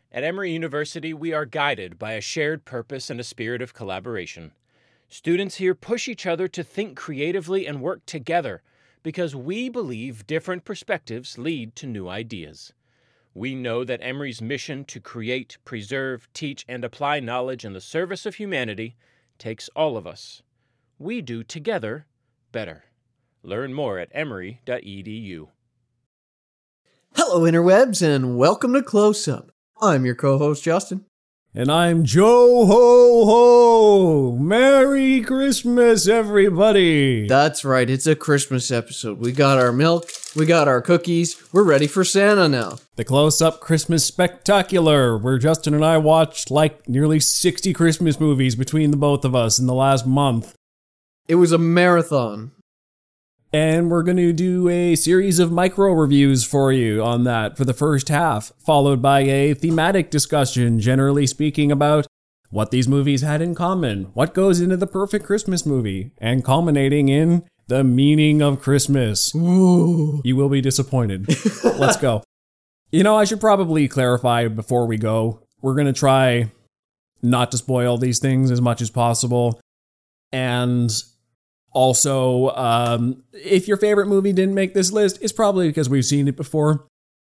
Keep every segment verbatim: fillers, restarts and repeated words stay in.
At Emory University, we are guided by a shared purpose and a spirit of collaboration. Students here push each other to think creatively and work together because we believe different perspectives lead to new ideas. We know that Emory's mission to create, preserve, teach, and apply knowledge in the service of humanity takes all of us. We do together better. Learn more at emory dot e d u. Hello, interwebs, and welcome to Close Up. I'm your co-host, Justin. And I'm Joe Ho Ho! Merry Christmas, everybody! That's right, it's a Christmas episode. We got our milk, we got our cookies, we're ready for Santa now. The Close Up Christmas Spectacular, where Justin and I watched like nearly sixty Christmas movies between the both of us in the last month. It was a marathon. And we're going to do a series of micro reviews for you on that for the first half, followed by a thematic discussion, generally speaking, about what these movies had in common, what goes into the perfect Christmas movie, and culminating in the meaning of Christmas. Ooh. You will be disappointed. Let's go. You know, I should probably clarify before we go. We're going to try not to spoil these things as much as possible. And also, um, if your favorite movie didn't make this list, it's probably because we've seen it before.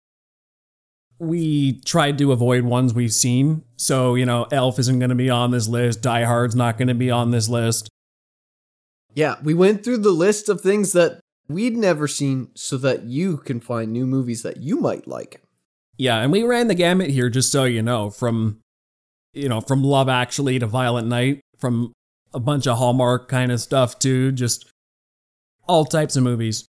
We tried to avoid ones we've seen. So, you know, Elf isn't going to be on this list. Die Hard's not going to be on this list. Yeah, we went through the list of things that we'd never seen so that you can find new movies that you might like. Yeah, and we ran the gamut here, just so you know, from, you know, from Love Actually to Violent Night, from a bunch of Hallmark kind of stuff too, just all types of movies.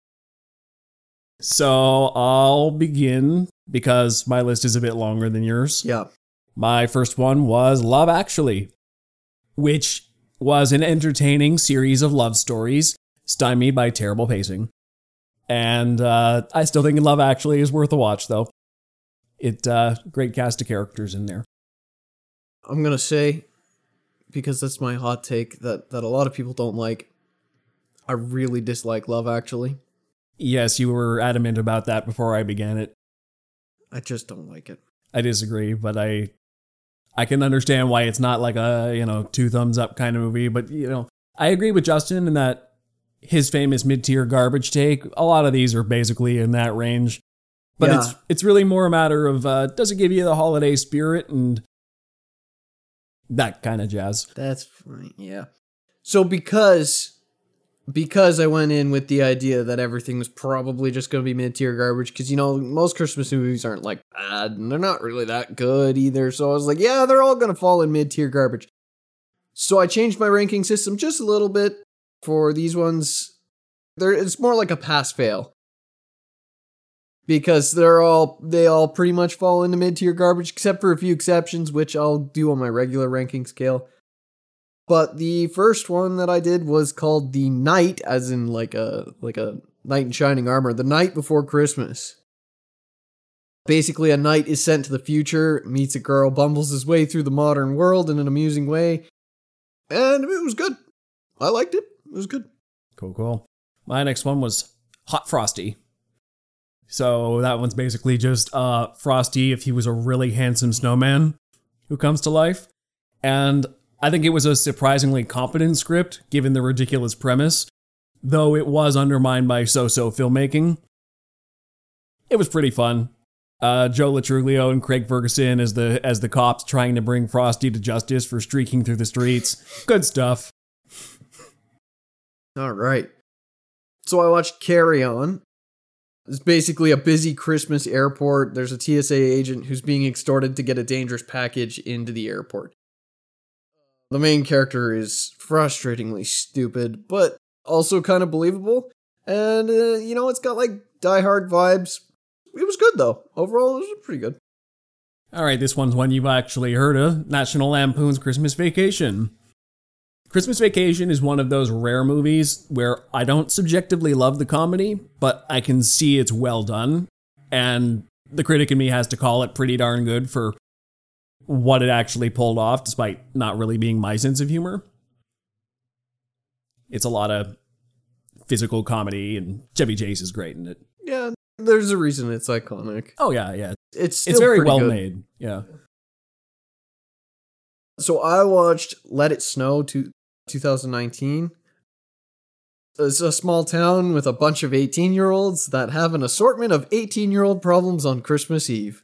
So I'll begin because my list is a bit longer than yours. Yeah. My first one was Love Actually, which was an entertaining series of love stories stymied by terrible pacing. And uh, I still think Love Actually is worth a watch, though. It uh, great cast of characters in there. I'm going to say, because that's my hot take that, that a lot of people don't like, I really dislike Love Actually. Yes, you were adamant about that before I began it. I just don't like it. I disagree, but I I can understand why it's not like a, you know, two thumbs up kind of movie. But, you know, I agree with Justin in that his famous mid-tier garbage take, a lot of these are basically in that range. But yeah. it's it's really more a matter of, uh, does it give you the holiday spirit and that kind of jazz. That's fine, yeah. So because because I went in with the idea that everything was probably just going to be mid-tier garbage, because, you know, most Christmas movies aren't, like, bad, and they're not really that good either, so I was like, yeah, they're all going to fall in mid-tier garbage. So I changed my ranking system just a little bit for these ones. They're, it's more like a pass-fail. Because they're all, they all pretty much fall into mid-tier garbage, except for a few exceptions, which I'll do on my regular ranking scale. But the first one that I did was called The Night, as in like a, like a knight in shining armor, The Night Before Christmas. Basically, a knight is sent to the future, meets a girl, bumbles his way through the modern world in an amusing way, and it was good. I liked it. It was good. Cool, cool. My next one was Hot Frosty. So that one's basically just uh, Frosty if he was a really handsome snowman who comes to life. And I think it was a surprisingly competent script, given the ridiculous premise, though it was undermined by so-so filmmaking. It was pretty fun. Uh, Joe Latruglio and Craig Ferguson as the as the cops trying to bring Frosty to justice for streaking through the streets. Good stuff. All right. So I watched Carry On. It's basically a busy Christmas airport. There's a T S A agent who's being extorted to get a dangerous package into the airport. The main character is frustratingly stupid, but also kind of believable. And, uh, you know, it's got like Die Hard vibes. It was good, though. Overall, it was pretty good. All right, this one's one you've actually heard of. National Lampoon's Christmas Vacation. Christmas Vacation is one of those rare movies where I don't subjectively love the comedy, but I can see it's well done. And the critic in me has to call it pretty darn good for what it actually pulled off, despite not really being my sense of humor. It's a lot of physical comedy, and Chevy Chase is great in it. Yeah, there's a reason it's iconic. Oh, yeah, yeah. It's It's still very pretty well good. made, yeah. So I watched Let It Snow to twenty nineteen. It's a small town with a bunch of eighteen-year-olds that have an assortment of eighteen-year-old problems on Christmas Eve.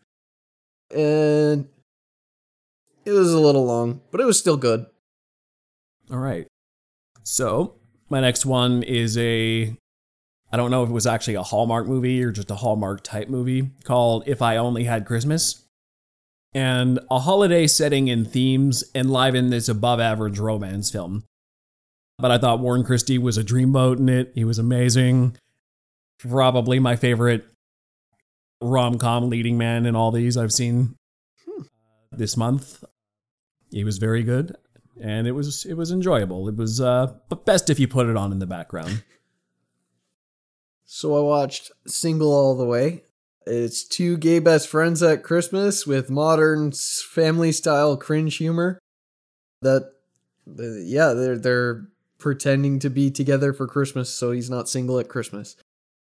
And it was a little long, but it was still good. All right. So, my next one is a, I don't know if it was actually a Hallmark movie or just a Hallmark type movie called If I Only Had Christmas. And a holiday setting and themes enliven this above average romance film. But I thought Warren Christie was a dreamboat in it. He was amazing. Probably my favorite rom-com leading man in all these I've seen hmm. this month. He was very good. And it was it was enjoyable. It was uh, but best if you put it on in the background. So I watched Single All the Way. It's two gay best friends at Christmas with modern family-style cringe humor. That, uh, yeah, they're they're pretending to be together for Christmas, so he's not single at Christmas.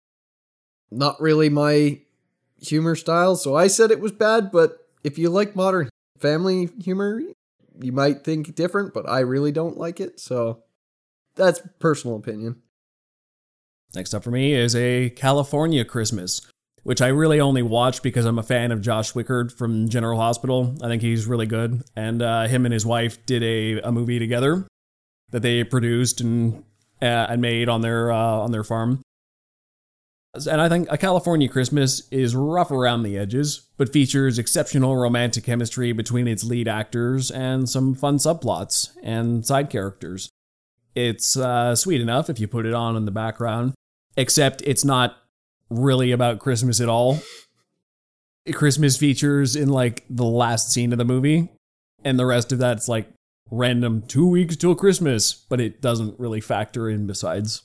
Not really my humor style, so I said it was bad. But if you like modern family humor, you might think different, but I really don't like it, so that's personal opinion. Next up for me is a California Christmas, which I really only watched because I'm a fan of Josh Wickard from General Hospital. I think he's really good, and uh, him and his wife did a, a movie together that they produced and uh, and made on their uh, on their farm. And I think A California Christmas is rough around the edges, but features exceptional romantic chemistry between its lead actors and some fun subplots and side characters. It's uh, sweet enough if you put it on in the background, except it's not really about Christmas at all. Christmas features in like the last scene of the movie, and the rest of that's like random two weeks till Christmas, but it doesn't really factor in besides.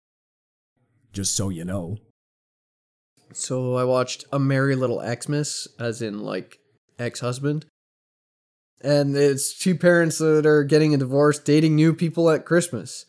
Just so you know. So I watched A Merry Little Xmas, as in, like, ex-husband. And it's two parents that are getting a divorce, dating new people at Christmas.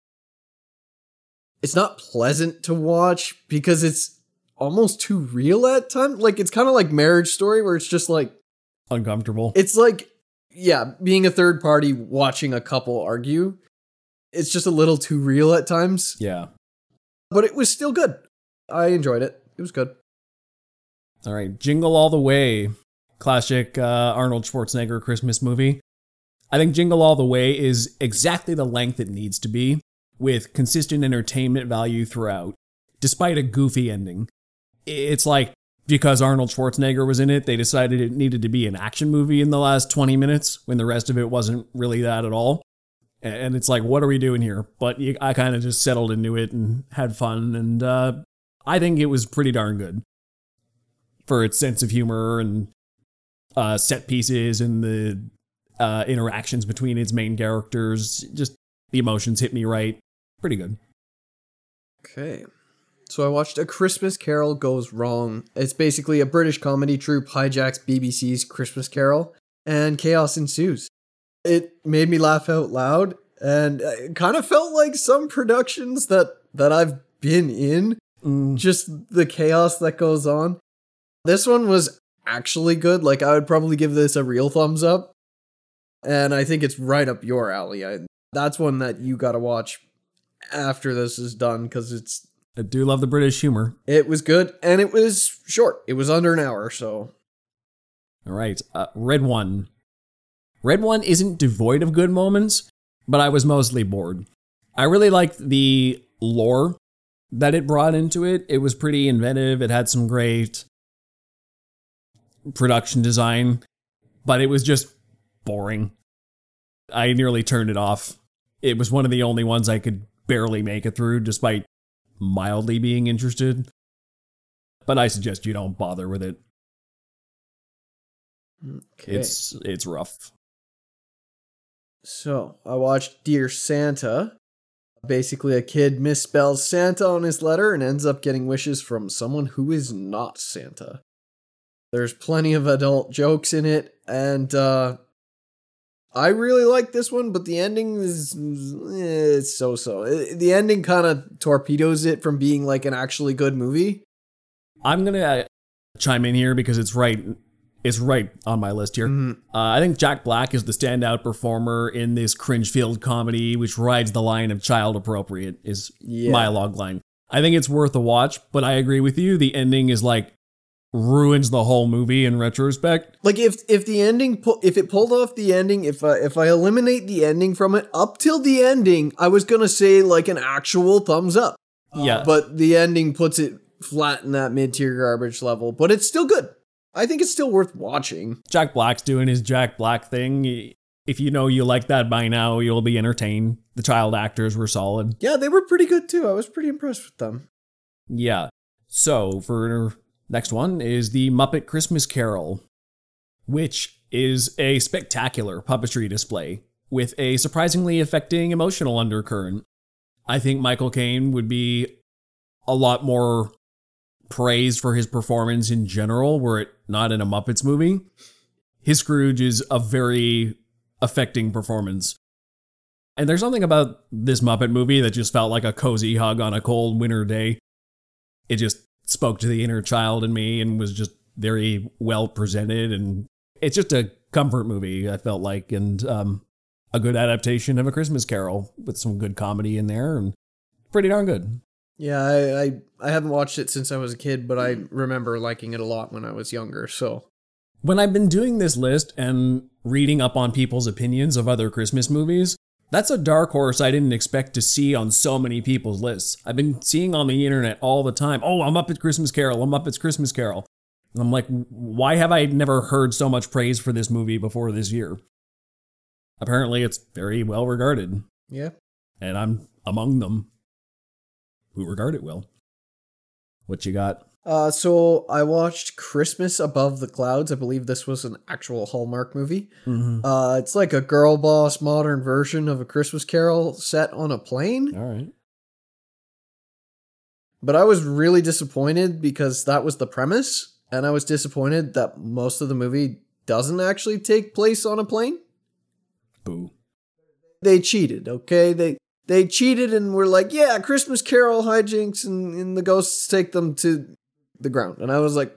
It's not pleasant to watch because it's almost too real at times. Like, it's kind of like Marriage Story, where it's just, like... uncomfortable. It's like, yeah, being a third party watching a couple argue. It's just a little too real at times. Yeah. But it was still good. I enjoyed it. It was good. All right, Jingle All the Way, classic uh, Arnold Schwarzenegger Christmas movie. I think Jingle All the Way is exactly the length it needs to be, with consistent entertainment value throughout, despite a goofy ending. It's like, because Arnold Schwarzenegger was in it, they decided it needed to be an action movie in the last twenty minutes, when the rest of it wasn't really that at all. And it's like, what are we doing here? But I kind of just settled into it and had fun, and uh, I think it was pretty darn good for its sense of humor and uh, set pieces and the uh, interactions between its main characters. Just the emotions hit me right. Pretty good. Okay. So I watched A Christmas Carol Goes Wrong. It's basically a British comedy troupe hijacks B B C's Christmas Carol, and chaos ensues. It made me laugh out loud, and it kind of felt like some productions that, that I've been in. Mm. Just the chaos that goes on. This one was actually good. Like, I would probably give this a real thumbs up. And I think it's right up your alley. I, that's one that you gotta watch after this is done, because it's... I do love the British humor. It was good, and it was short. It was under an hour, so... All right, uh, Red One. Red One isn't devoid of good moments, but I was mostly bored. I really liked the lore that it brought into it. It was pretty inventive. It had some great production design, but it was just boring. I nearly turned it off. It was one of the only ones I could barely make it through, despite mildly being interested. But I suggest you don't bother with it. Okay. It's it's rough. So, I watched Dear Santa. Basically, a kid misspells Santa on his letter and ends up getting wishes from someone who is not Santa. There's plenty of adult jokes in it, and uh, I really like this one, but the ending is eh, it's so-so. It, the ending kind of torpedoes it from being like an actually good movie. I'm going to chime in here because it's right is right on my list here. Mm-hmm. Uh, I think Jack Black is the standout performer in this cringe-filled comedy, which rides the line of child appropriate, is Yeah. my log line. I think it's worth a watch, but I agree with you. The ending is like ruins the whole movie in retrospect. Like if if the ending pu- if it pulled off the ending, if I, if I eliminate the ending from it up till the ending, I was gonna say like an actual thumbs up. Yeah. But the ending puts it flat in that mid tier garbage level. But it's still good. I think it's still worth watching. Jack Black's doing his Jack Black thing. If you know you like that by now, you'll be entertained. The child actors were solid. Yeah, they were pretty good too. I was pretty impressed with them. Yeah. So for next one is the Muppet Christmas Carol, which is a spectacular puppetry display with a surprisingly affecting emotional undercurrent. I think Michael Caine would be a lot more praised for his performance in general, were it not in a Muppets movie. His Scrooge is a very affecting performance. And there's something about this Muppet movie that just felt like a cozy hug on a cold winter day. It just spoke to the inner child in me and was just very well presented. And it's just a comfort movie, I felt like, and um, a good adaptation of A Christmas Carol with some good comedy in there and pretty darn good. Yeah, I, I I haven't watched it since I was a kid, but I remember liking it a lot when I was younger, so. When I've been doing this list and reading up on people's opinions of other Christmas movies, that's a dark horse I didn't expect to see on so many people's lists. I've been seeing on the internet all the time, oh, I'm up at Christmas Carol, I'm up at Christmas Carol. And I'm like, why have I never heard so much praise for this movie before this year? Apparently it's very well regarded. Yeah. And I'm among them who regard it well. What you got? Uh, so I watched Christmas Above the Clouds. I believe this was an actual Hallmark movie. Mm-hmm. Uh, it's like a girl boss modern version of A Christmas Carol set on a plane. All right. But I was really disappointed because that was the premise. And I was disappointed that most of the movie doesn't actually take place on a plane. Boo. They cheated, okay? They they cheated and were like, yeah, Christmas Carol hijinks, and, and the ghosts take them to the ground. And I was like,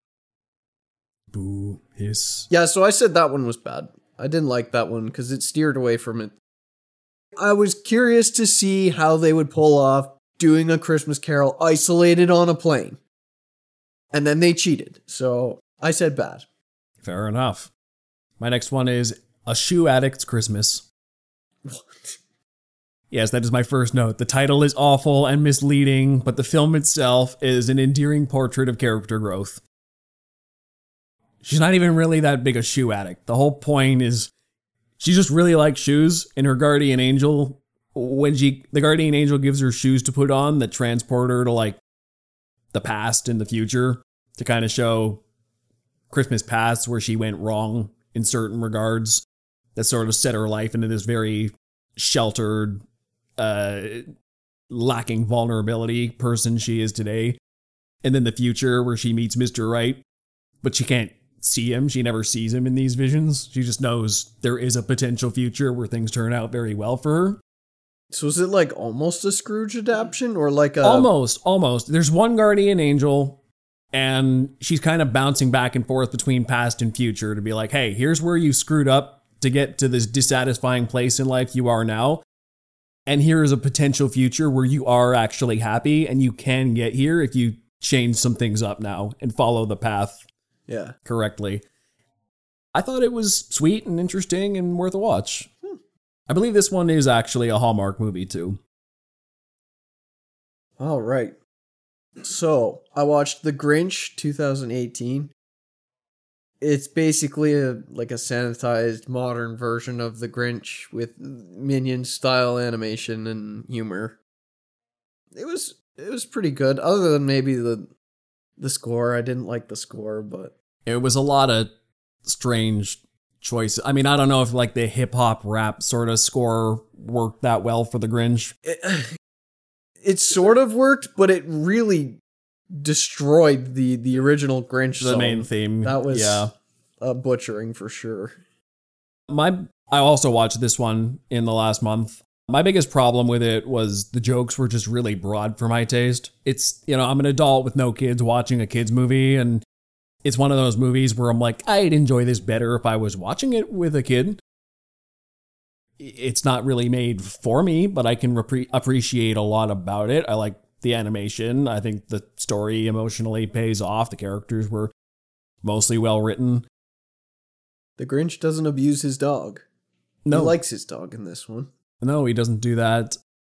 boo. Hiss. yeah, so I said that one was bad. I didn't like that one because it steered away from it. I was curious to see how they would pull off doing A Christmas Carol isolated on a plane. And then they cheated. So I said bad. Fair enough. My next one is A Shoe Addict's Christmas. What? Yes, that is my first note. The title is awful and misleading, but the film itself is an endearing portrait of character growth. She's not even really that big a shoe addict. The whole point is she just really likes shoes, and her guardian angel, when she the guardian angel gives her shoes to put on that transport her to like the past and the future to kind of show Christmas past where she went wrong in certain regards, that sort of set her life into this very sheltered, uh, lacking vulnerability person she is today. And then the future where she meets Mister Right, but she can't see him. She never sees him in these visions. She just knows there is a potential future where things turn out very well for her. So is it like almost a Scrooge adaptation or like a... Almost, almost. There's one guardian angel, and she's kind of bouncing back and forth between past and future to be like, hey, here's where you screwed up to get to this dissatisfying place in life you are now. And here is a potential future where you are actually happy and you can get here if you change some things up now and follow the path Yeah. correctly. I thought it was sweet and interesting and worth a watch. Hmm. I believe this one is actually a Hallmark movie too. All right. So I watched The Grinch twenty eighteen. It's basically a like a sanitized modern version of The Grinch with Minion style animation and humor. It was it was pretty good, other than maybe the the score. I didn't like the score, but It was a lot of strange choices. I mean, I don't know if like the hip hop rap sort of score worked that well for The Grinch. it, it sort of worked, but it really destroyed the the original Grinch The song. main theme. That was yeah. a butchering for sure. My I also watched this one in the last month. My biggest problem with it was the jokes were just really broad for my taste. It's, you know, I'm an adult with no kids watching a kids movie, and it's one of those movies where I'm like, I'd enjoy this better if I was watching it with a kid. It's not really made for me, but I can repre- appreciate a lot about it. I like the animation. I think the story emotionally pays off. The characters were mostly well written. The Grinch doesn't abuse his dog. No. He likes his dog in this one. No, he doesn't do that.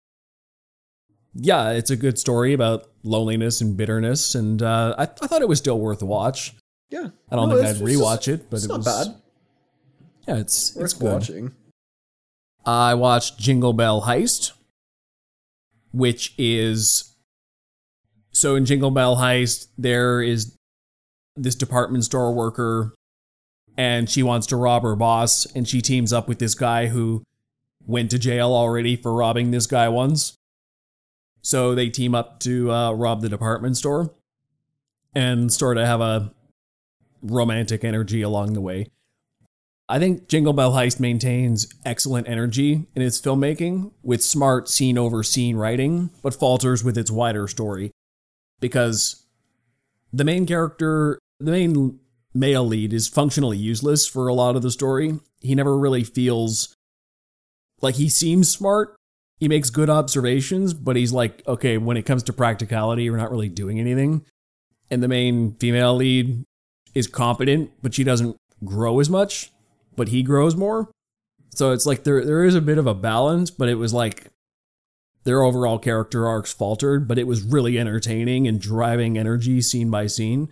Yeah, it's a good story about loneliness and bitterness, and uh, I, I thought it was still worth a watch. Yeah. I don't No, think it's- I'd it's rewatch it, but It's it not was bad. Yeah, it's Worth it's good. watching. I watched Jingle Bell Heist, which is so in Jingle Bell Heist there is this department store worker, and she wants to rob her boss, and she teams up with this guy who went to jail already for robbing this guy once. So they team up to uh, rob the department store and sort of have a romantic energy along the way. I think Jingle Bell Heist maintains excellent energy in its filmmaking with smart scene over scene writing, but falters with its wider story. Because the main character, the main male lead, is functionally useless for a lot of the story. He never really feels like he seems smart. He makes good observations, but he's like, okay, when it comes to practicality, we're not really doing anything. And the main female lead is competent, but she doesn't grow as much, but he grows more. So it's like there there is a bit of a balance, but it was like their overall character arcs faltered, but it was really entertaining and driving energy scene by scene.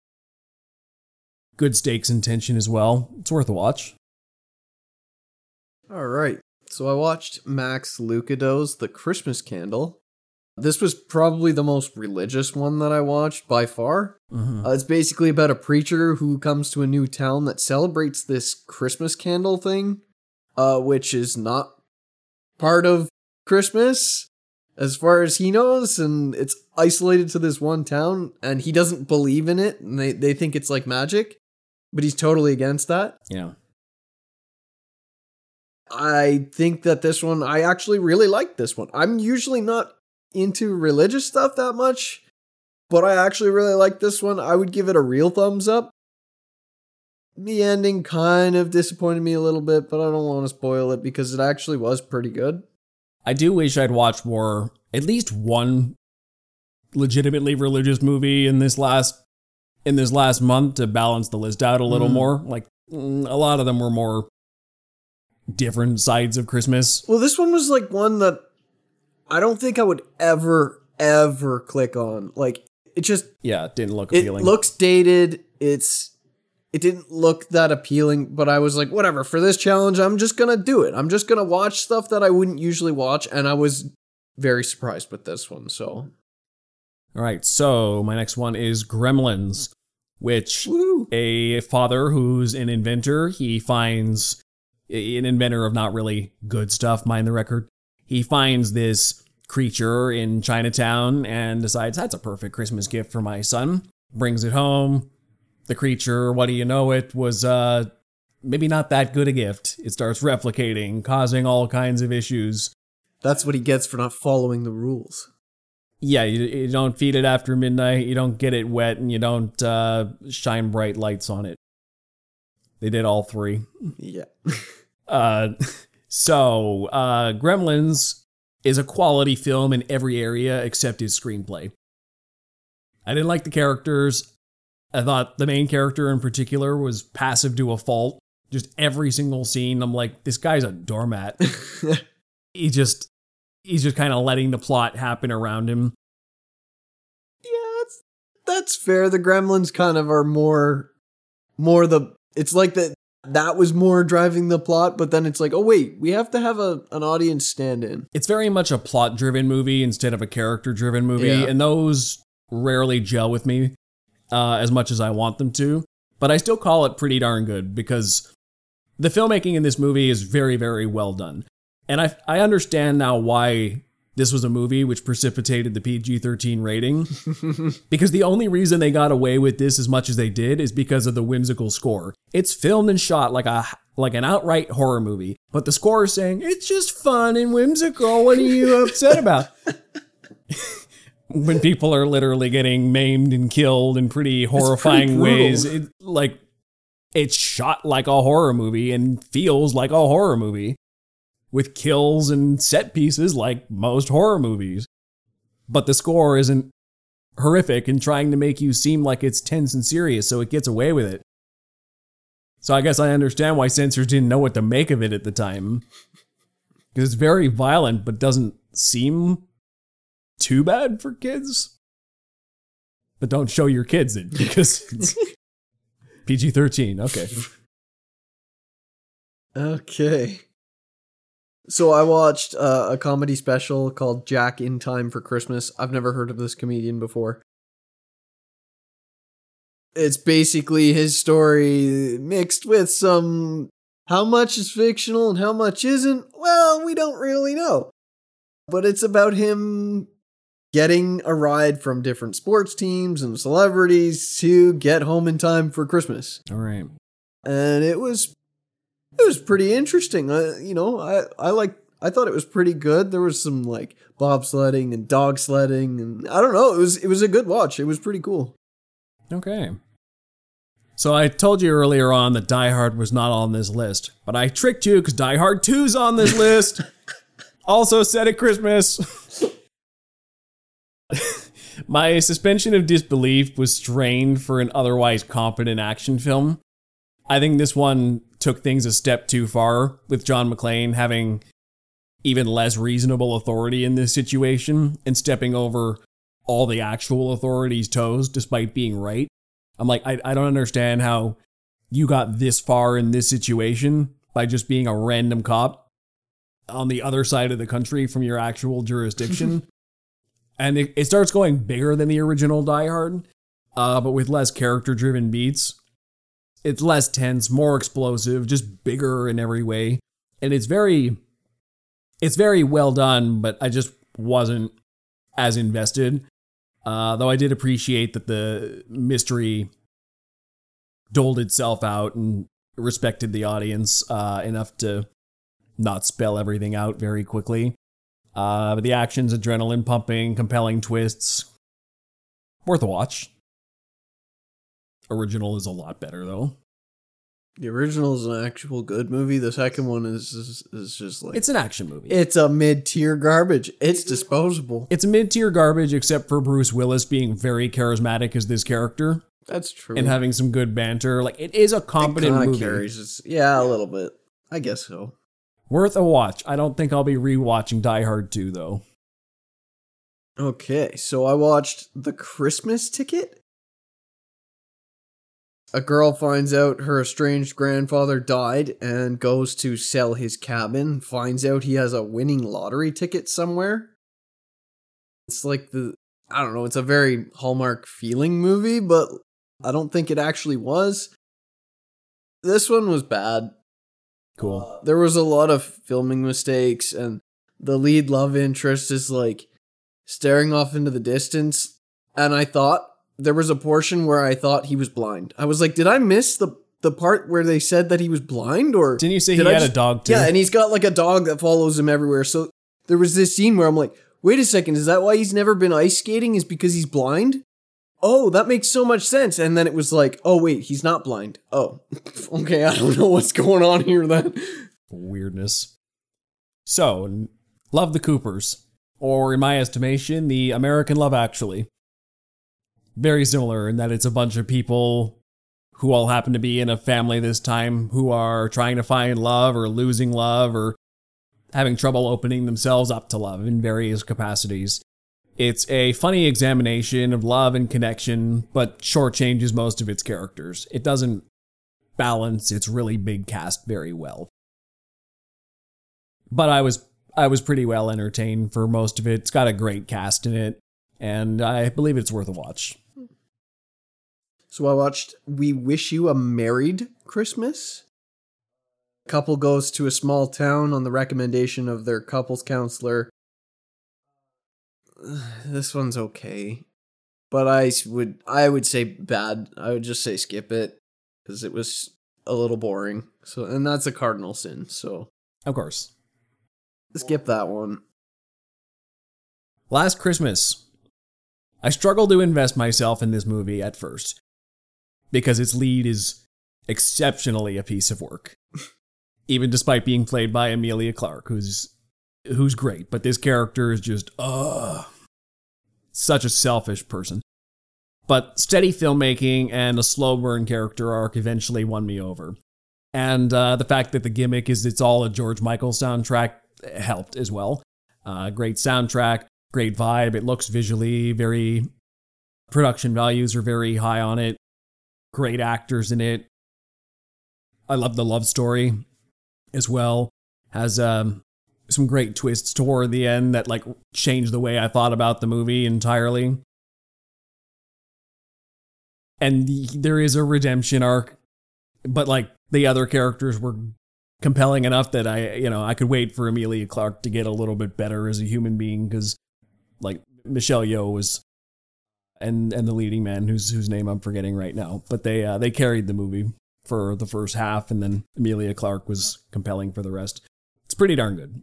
Good stakes and tension as well. It's worth a watch. All right. So I watched Max Lucado's The Christmas Candle. This was probably the most religious one that I watched by far. Mm-hmm. Uh, it's basically about a preacher who comes to a new town that celebrates this Christmas candle thing, uh, which is not part of Christmas, as far as he knows, and it's isolated to this one town, and he doesn't believe in it, and they, they think it's like magic, but he's totally against that. Yeah. I think that this one, I actually really like this one. I'm usually not into religious stuff that much, but I actually really like this one. I would give it a real thumbs up. The ending kind of disappointed me a little bit, but I don't want to spoil it because it actually was pretty good. I do wish I'd watched more, at least one legitimately religious movie in this last in this last month to balance the list out a little Mm. more. Like mm, a lot of them were more different sides of Christmas. Well, this one was like one that I don't think I would ever, ever click on. Like, it just, Yeah, it didn't look it appealing. looks dated. It's, it didn't look that appealing, but I was like, whatever, for this challenge, I'm just gonna do it. I'm just gonna watch stuff that I wouldn't usually watch, and I was very surprised with this one, so. All right, so my next one is Gremlins, which Woo! a father who's an inventor, he finds an inventor of not really good stuff, mind the record. He finds this creature in Chinatown and decides that's a perfect Christmas gift for my son. Brings it home. The creature, what do you know, it was uh maybe not that good a gift. It starts replicating, causing all kinds of issues. That's what he gets for not following the rules. Yeah, you, you don't feed it after midnight, you don't get it wet, and you don't uh, shine bright lights on it. They did all three. Yeah. Uh, so, uh, Gremlins is a quality film in every area except his screenplay. I didn't like the characters. I thought the main character in particular was passive to a fault. Just every single scene, I'm like, this guy's a doormat. he just, he's just kind of letting the plot happen around him. Yeah, that's, that's fair. The Gremlins kind of are more, more the, it's like that, that was more driving the plot, but then it's like, oh wait, we have to have a an audience stand in. It's very much a plot-driven movie instead of a character-driven movie, Yeah. and those rarely gel with me uh, as much as I want them to. But I still call it pretty darn good because the filmmaking in this movie is very, very well done. And I I understand now why this was a movie which precipitated the P G thirteen rating. Because the only reason they got away with this as much as they did is because of the whimsical score. It's filmed and shot like a like an outright horror movie, but the score is saying, it's just fun and whimsical. What are you upset about? when people are literally getting maimed and killed in pretty horrifying ways. It, like, it's shot like a horror movie and feels like a horror movie with kills and set pieces like most horror movies. But the score isn't horrific and trying to make you seem like it's tense and serious, so it gets away with it. So I guess I understand why censors didn't know what to make of it at the time. Because it's very violent, but doesn't seem too bad for kids. But don't show your kids it, because it's P G thirteen. Okay. Okay. So I watched uh, a comedy special called Jack in Time for Christmas. I've never heard of this comedian before. It's basically his story mixed with some how much is fictional and how much isn't. Well, we don't really know. But it's about him getting a ride from different sports teams and celebrities to get home in time for Christmas. All right. And it was it was pretty interesting. I, you know, I I like I thought it was pretty good. There was some like bobsledding and dog sledding, and I don't know, it was it was a good watch. It was pretty cool. Okay. So I told you earlier on that Die Hard was not on this list, but I tricked you because Die Hard two's on this list. Also set at Christmas. My suspension of disbelief was strained for an otherwise competent action film. I think this one took things a step too far, with John McClane having even less reasonable authority in this situation and stepping over all the actual authority's toes despite being right. I'm like, I, I don't understand how you got this far in this situation by just being a random cop on the other side of the country from your actual jurisdiction. And it, it starts going bigger than the original Die Hard, uh, but with less character-driven beats. It's less tense, more explosive, just bigger in every way. And it's very, it's very well done, but I just wasn't as invested. Uh, though I did appreciate that the mystery doled itself out and respected the audience uh, enough to not spell everything out very quickly. Uh, but the action's adrenaline pumping, compelling twists. Worth a watch. Original is a lot better, though. The original is an actual good movie. The second one is is, is just like... It's an action movie. It's a mid-tier garbage. It's disposable. It's a mid-tier garbage, except for Bruce Willis being very charismatic as this character. That's true. And having some good banter. Like, it is a competent it movie. Carries its, yeah, a little bit. I guess so. Worth a watch. I don't think I'll be rewatching Die Hard two, though. Okay, so I watched The Christmas Ticket. A girl finds out her estranged grandfather died and goes to sell his cabin, finds out he has a winning lottery ticket somewhere. It's like the, I don't know, it's a very Hallmark feeling movie, but I don't think it actually was. This one was bad. Cool. Uh, there was a lot of filming mistakes, and the lead love interest is like staring off into the distance, and I thought, there was a portion where I thought he was blind. I was like, did I miss the, the part where they said that he was blind? Or didn't you say he he I had just, a dog too? Yeah, and he's got like a dog that follows him everywhere. So there was this scene where I'm like, wait a second, is that why he's never been ice skating? Is because he's blind? Oh, that makes so much sense. And then it was like, oh wait, he's not blind. Oh, okay, I don't know what's going on here then. Weirdness. So, love the Coopers. Or in my estimation, the American Love Actually. Very similar in that it's a bunch of people who all happen to be in a family this time who are trying to find love or losing love or having trouble opening themselves up to love in various capacities. It's a funny examination of love and connection, but shortchanges most of its characters. It doesn't balance its really big cast very well. But I was I was pretty well entertained for most of it. It's got a great cast in it, and I believe it's worth a watch. So I watched We Wish You a Married Christmas. A couple goes to a small town on the recommendation of their couples counselor. This one's okay, but I would I would say bad. I would just say skip it because it was a little boring. So, and that's a cardinal sin. So, of course, skip that one. Last Christmas. I struggle to invest myself in this movie at first because its lead is exceptionally a piece of work, even despite being played by Emilia Clarke, who's who's great. But this character is just, ugh, such a selfish person. But steady filmmaking and a slow burn character arc eventually won me over. And uh, the fact that the gimmick is it's all a George Michael soundtrack helped as well. Uh, great soundtrack, great vibe. It looks visually very... Production values are very high on it. Great actors in it. I love the love story as well. Has um, some great twists toward the end that like changed the way I thought about the movie entirely. And the, there is a redemption arc, but like the other characters were compelling enough that I, you know, I could wait for Emilia Clarke to get a little bit better as a human being, because like Michelle Yeoh was, and and the leading man whose whose name I'm forgetting right now, but they uh, they carried the movie for the first half, and then Emilia Clarke was compelling for the rest. It's pretty darn good.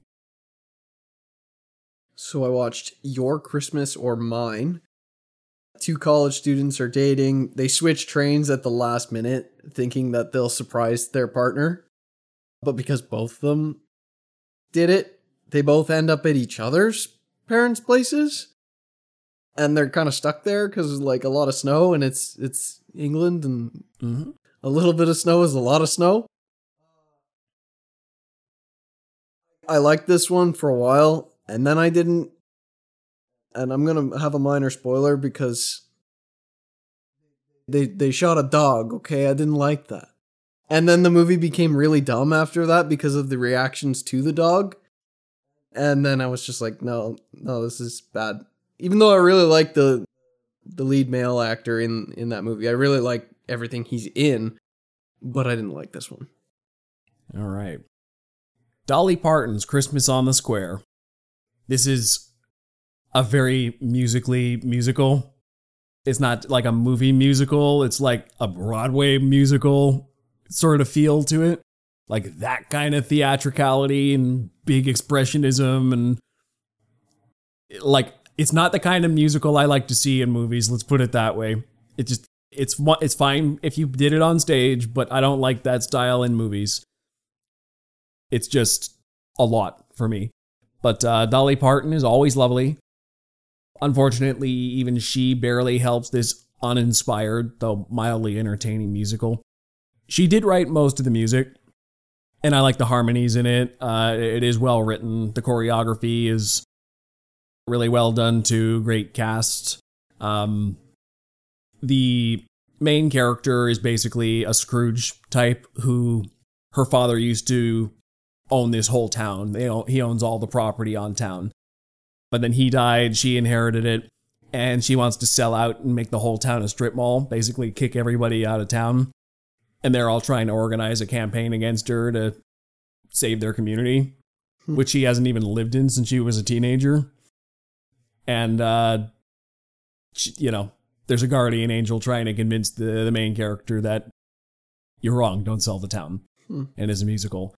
So I watched Your Christmas or Mine. Two college students are dating. They switch trains at the last minute, thinking that they'll surprise their partner. But because both of them did it, they both end up at each other's parents' places. And they're kind of stuck there because there's like a lot of snow, and it's it's England, and mm-hmm. a little bit of snow is a lot of snow. I liked this one for a while, and then I didn't. And I'm going to have a minor spoiler because they they shot a dog, okay? I didn't like that. And then the movie became really dumb after that because of the reactions to the dog. And then I was just like, no, no, this is bad. Even though I really like the the lead male actor in, in that movie. I really like everything he's in, but I didn't like this one. All right. Dolly Parton's Christmas on the Square. This is a very musically musical. It's not like a movie musical. It's like a Broadway musical sort of feel to it. Like that kind of theatricality and big expressionism, and like it's not the kind of musical I like to see in movies. Let's put it that way. It just it's it's fine if you did it on stage, but I don't like that style in movies. It's just a lot for me. But uh, Dolly Parton is always lovely. Unfortunately, even she barely helps this uninspired, though mildly entertaining musical. She did write most of the music, and I like the harmonies in it. Uh, it is well written. The choreography is really well done too. Great cast. Um, the main character is basically a Scrooge type who her father used to own this whole town. They own, he owns all the property on town. But then he died, she inherited it, and she wants to sell out and make the whole town a strip mall, basically kick everybody out of town. And they're all trying to organize a campaign against her to save their community, hmm. which she hasn't even lived in since she was a teenager. And, uh, she, you know, there's a guardian angel trying to convince the, the main character that you're wrong, don't sell the town. Hmm. And it's a musical.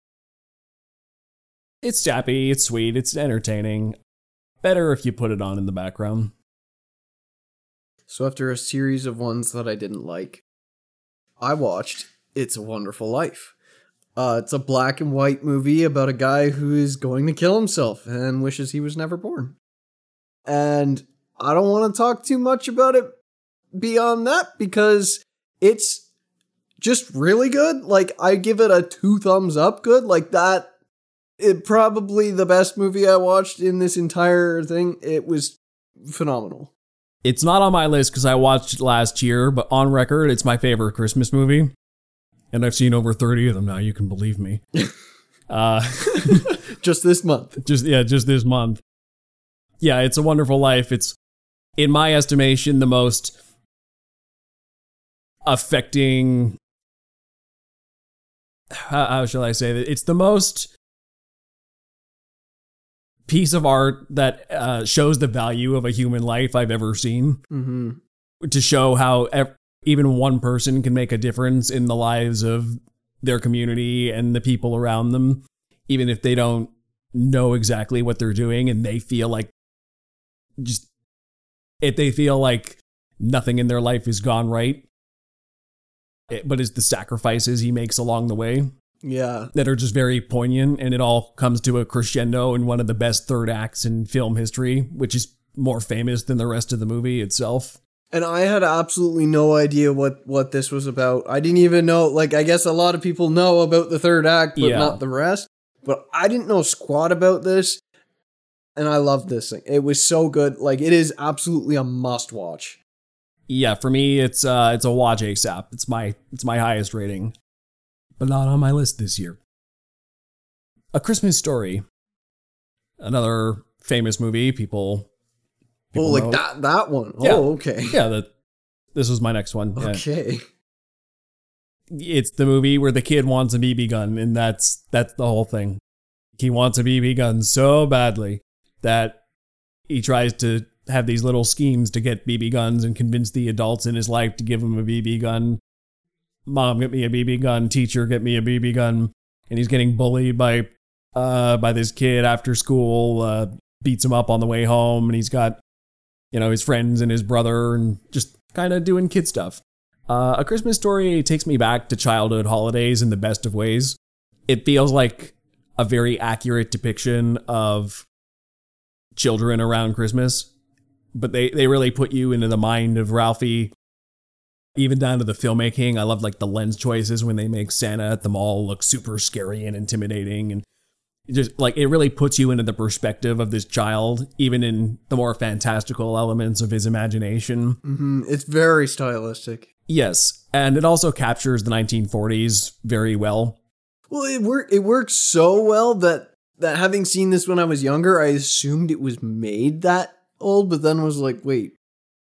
It's sappy, it's sweet, it's entertaining. Better if you put it on in the background. So after a series of ones that I didn't like, I watched It's a Wonderful Life. Uh, it's a black and white movie about a guy who is going to kill himself and wishes he was never born. And I don't want to talk too much about it beyond that because it's just really good. Like, I give it a two thumbs up good. Like that. It probably the best movie I watched in this entire thing. It was phenomenal. It's not on my list because I watched it last year, but on record, it's my favorite Christmas movie. And I've seen over thirty of them now, you can believe me. uh, just this month. Just yeah, just this month. Yeah, It's a Wonderful Life. It's, in my estimation, the most affecting... How, how shall I say that? It's the most... piece of art that uh, shows the value of a human life I've ever seen. Mm-hmm. To show how ev- even one person can make a difference in the lives of their community and the people around them, even if they don't know exactly what they're doing and they feel like just if they feel like nothing in their life has gone right, it, but it's the sacrifices he makes along the way Yeah. that are just very poignant, and it all comes to a crescendo in one of the best third acts in film history, which is more famous than the rest of the movie itself. And I had absolutely no idea what, what this was about. I didn't even know, like, I guess a lot of people know about the third act, but Yeah. not the rest. But I didn't know squat about this. And I loved this thing. It was so good. Like, it is absolutely a must watch. Yeah, for me, it's uh, it's a watch ASAP. It's my it's my highest rating, but not on my list this year. A Christmas Story, another famous movie. People, people oh, like know. that that one. Yeah. Oh, okay. Yeah, that this was my next one. Yeah. Okay. It's the movie where the kid wants a B B gun, and that's that's the whole thing. He wants a B B gun so badly that he tries to have these little schemes to get B B guns and convince the adults in his life to give him a B B gun. Mom, get me a B B gun. Teacher, get me a B B gun. And he's getting bullied by uh by this kid after school, uh, beats him up on the way home, and he's got, you know, his friends and his brother and just kind of doing kid stuff. Uh, A Christmas Story takes me back to childhood holidays in the best of ways. It feels like a very accurate depiction of children around Christmas, but they, they really put you into the mind of Ralphie, even down to the filmmaking. I love like the lens choices when they make Santa at the mall look super scary and intimidating, and it just like it really puts you into the perspective of this child, even in the more fantastical elements of his imagination. Mm-hmm. It's very stylistic. Yes, and it also captures the nineteen forties very well. Well, it work it works so well that that having seen this when I was younger, I assumed it was made that old, but then was like, wait.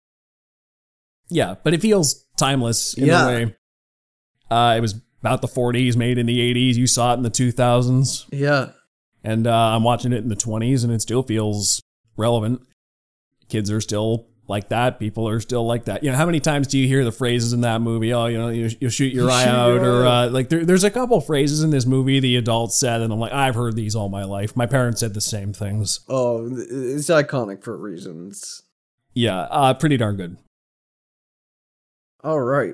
Yeah, but it feels timeless in Yeah. a way. Uh, it was about the forties, made in the eighties. You saw it in the two thousands. Yeah. And uh, I'm watching it in the twenties, and it still feels relevant. Kids are still like that. People are still like that. You know, how many times do you hear the phrases in that movie? Oh, you know, you, you'll shoot your You eye shoot out. your Or eye uh, like there, there's a couple phrases in this movie the adults said, and I'm like, I've heard these all my life. My parents said the same things. Oh, it's iconic for reasons. Yeah, uh, pretty darn good. All right.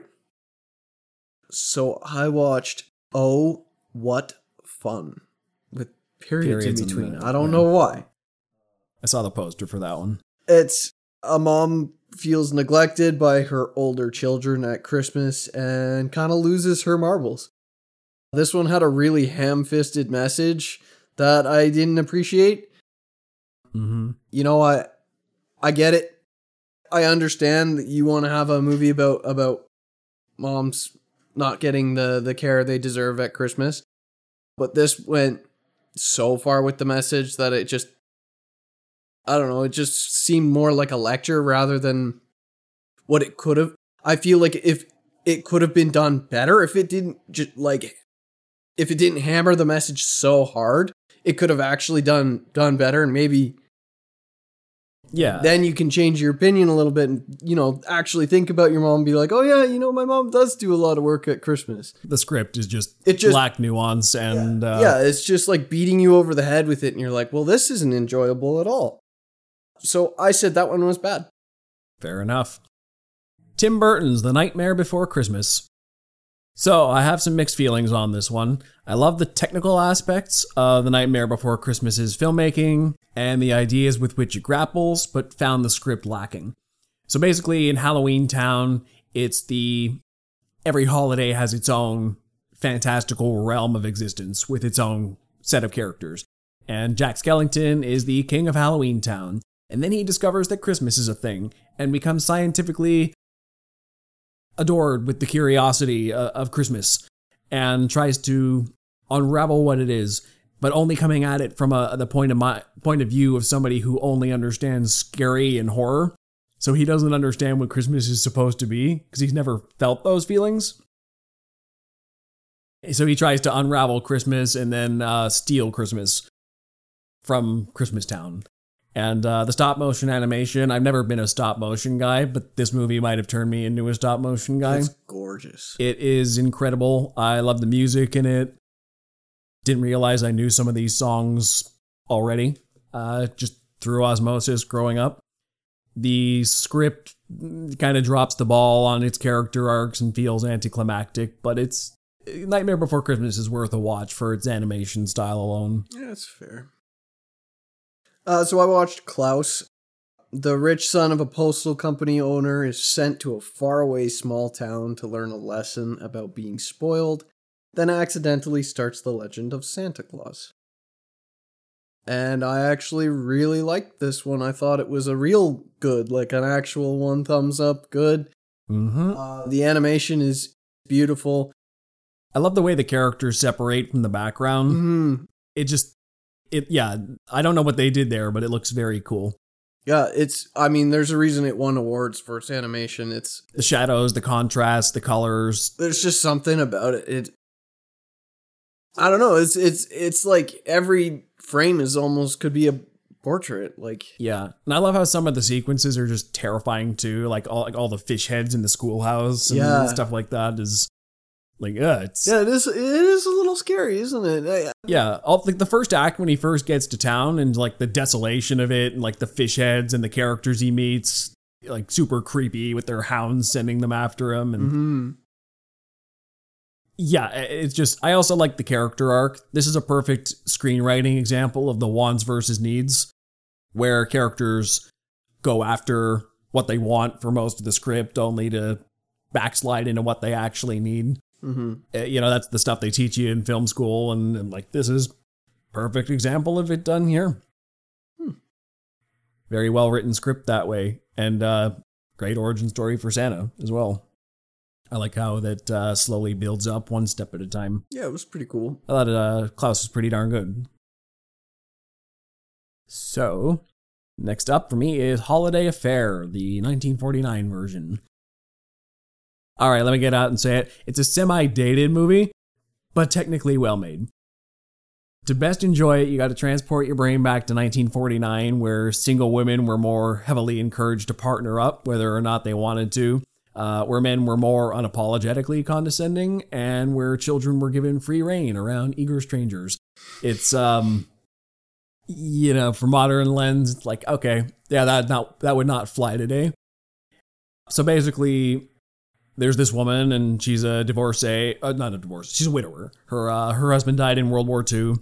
So I watched Oh, What Fun with periods, Periods in in between. the- I don't yeah. know why. I saw the poster for that one. It's a mom feels neglected by her older children at Christmas and kind of loses her marbles. This one had a really ham-fisted message that I didn't appreciate. Mm-hmm. You know, I I get it. I understand that you want to have a movie about about moms not getting the, the care they deserve at Christmas. But this went so far with the message that it just, I don't know, it just seemed more like a lecture rather than what it could have. I feel like if it could have been done better, if it didn't just like, if it didn't hammer the message so hard, it could have actually done done better, and maybe Yeah. then you can change your opinion a little bit and, you know, actually think about your mom and be like, oh yeah, you know, my mom does do a lot of work at Christmas. the script is just, It just- lack nuance and uh, yeah, it's just like beating you over the head with it, and you're like, well, this isn't enjoyable at all. So I said that one was bad. fair enough. Tim Burton's The Nightmare Before Christmas. So I have some mixed feelings on this one. I love the technical aspects of The Nightmare Before Christmas's filmmaking and the ideas with which it grapples, but found the script lacking. So basically in Halloween Town, it's the every holiday has its own fantastical realm of existence with its own set of characters. And Jack Skellington is the king of Halloween Town. And then he discovers that Christmas is a thing and becomes scientifically adored with the curiosity uh, of Christmas and tries to unravel what it is, but only coming at it from a the point of my point of view of somebody who only understands scary and horror. So he doesn't understand what Christmas is supposed to be because he's never felt those feelings. So he tries to unravel Christmas and then uh, steal Christmas from Christmas Town. And uh, the stop motion animation, I've never been a stop motion guy, but this movie might have turned me into a stop motion guy. It's gorgeous. It is incredible. I love the music in it. Didn't realize I knew some of these songs already, uh, just through osmosis growing up. The script kind of drops the ball on its character arcs and feels anticlimactic, but it's Nightmare Before Christmas is worth a watch for its animation style alone. Yeah, that's fair. Uh, so I watched Klaus. The rich son of a postal company owner is sent to a faraway small town to learn a lesson about being spoiled, then accidentally starts the legend of Santa Claus. And I actually really liked this one. I thought it was a real good, like an actual one thumbs up good. Mm-hmm. Uh, the animation is beautiful. I love the way the characters separate from the background. Mm-hmm. It just, it yeah, I don't know what they did there, but it looks very cool. Yeah, it's, I mean, there's a reason it won awards for its animation. It's the shadows, the contrast, the colors. There's just something about it. It, I don't know. It's, it's, it's like every frame is almost could be a portrait. Like, yeah. And I love how some of the sequences are just terrifying too. Like all, like all the fish heads in the schoolhouse and yeah. stuff like that is like, yeah, it's, yeah, it is, it is a little scary, isn't it? I, yeah. All, like the first act when he first gets to town and like the desolation of it and like the fish heads and the characters he meets, like super creepy with their hounds sending them after him. And mm-hmm. yeah, it's just, I also like the character arc. This is a perfect screenwriting example of the wants versus needs, where characters go after what they want for most of the script only to backslide into what they actually need. Mm-hmm. Uh, you know, that's the stuff they teach you in film school, and, and like, this is perfect example of it done here. Hmm. Very well written script that way, and uh, great origin story for Santa as well. I like how that uh, slowly builds up one step at a time. Yeah, it was pretty cool. I thought uh, Klaus was pretty darn good. So, next up for me is Holiday Affair, the nineteen forty-nine version. Alright, let me get out and say it. It's a semi-dated movie, but technically well-made. To best enjoy it, you gotta transport your brain back to nineteen forty-nine, where single women were more heavily encouraged to partner up, whether or not they wanted to. Uh, where men were more unapologetically condescending, and where children were given free reign around eager strangers. It's, um, you know, for modern lens, it's like, okay, yeah, that not that would not fly today. So basically, there's this woman, and she's a divorcee, uh, not a divorce, she's a widower. Her uh, her husband died in World War Two,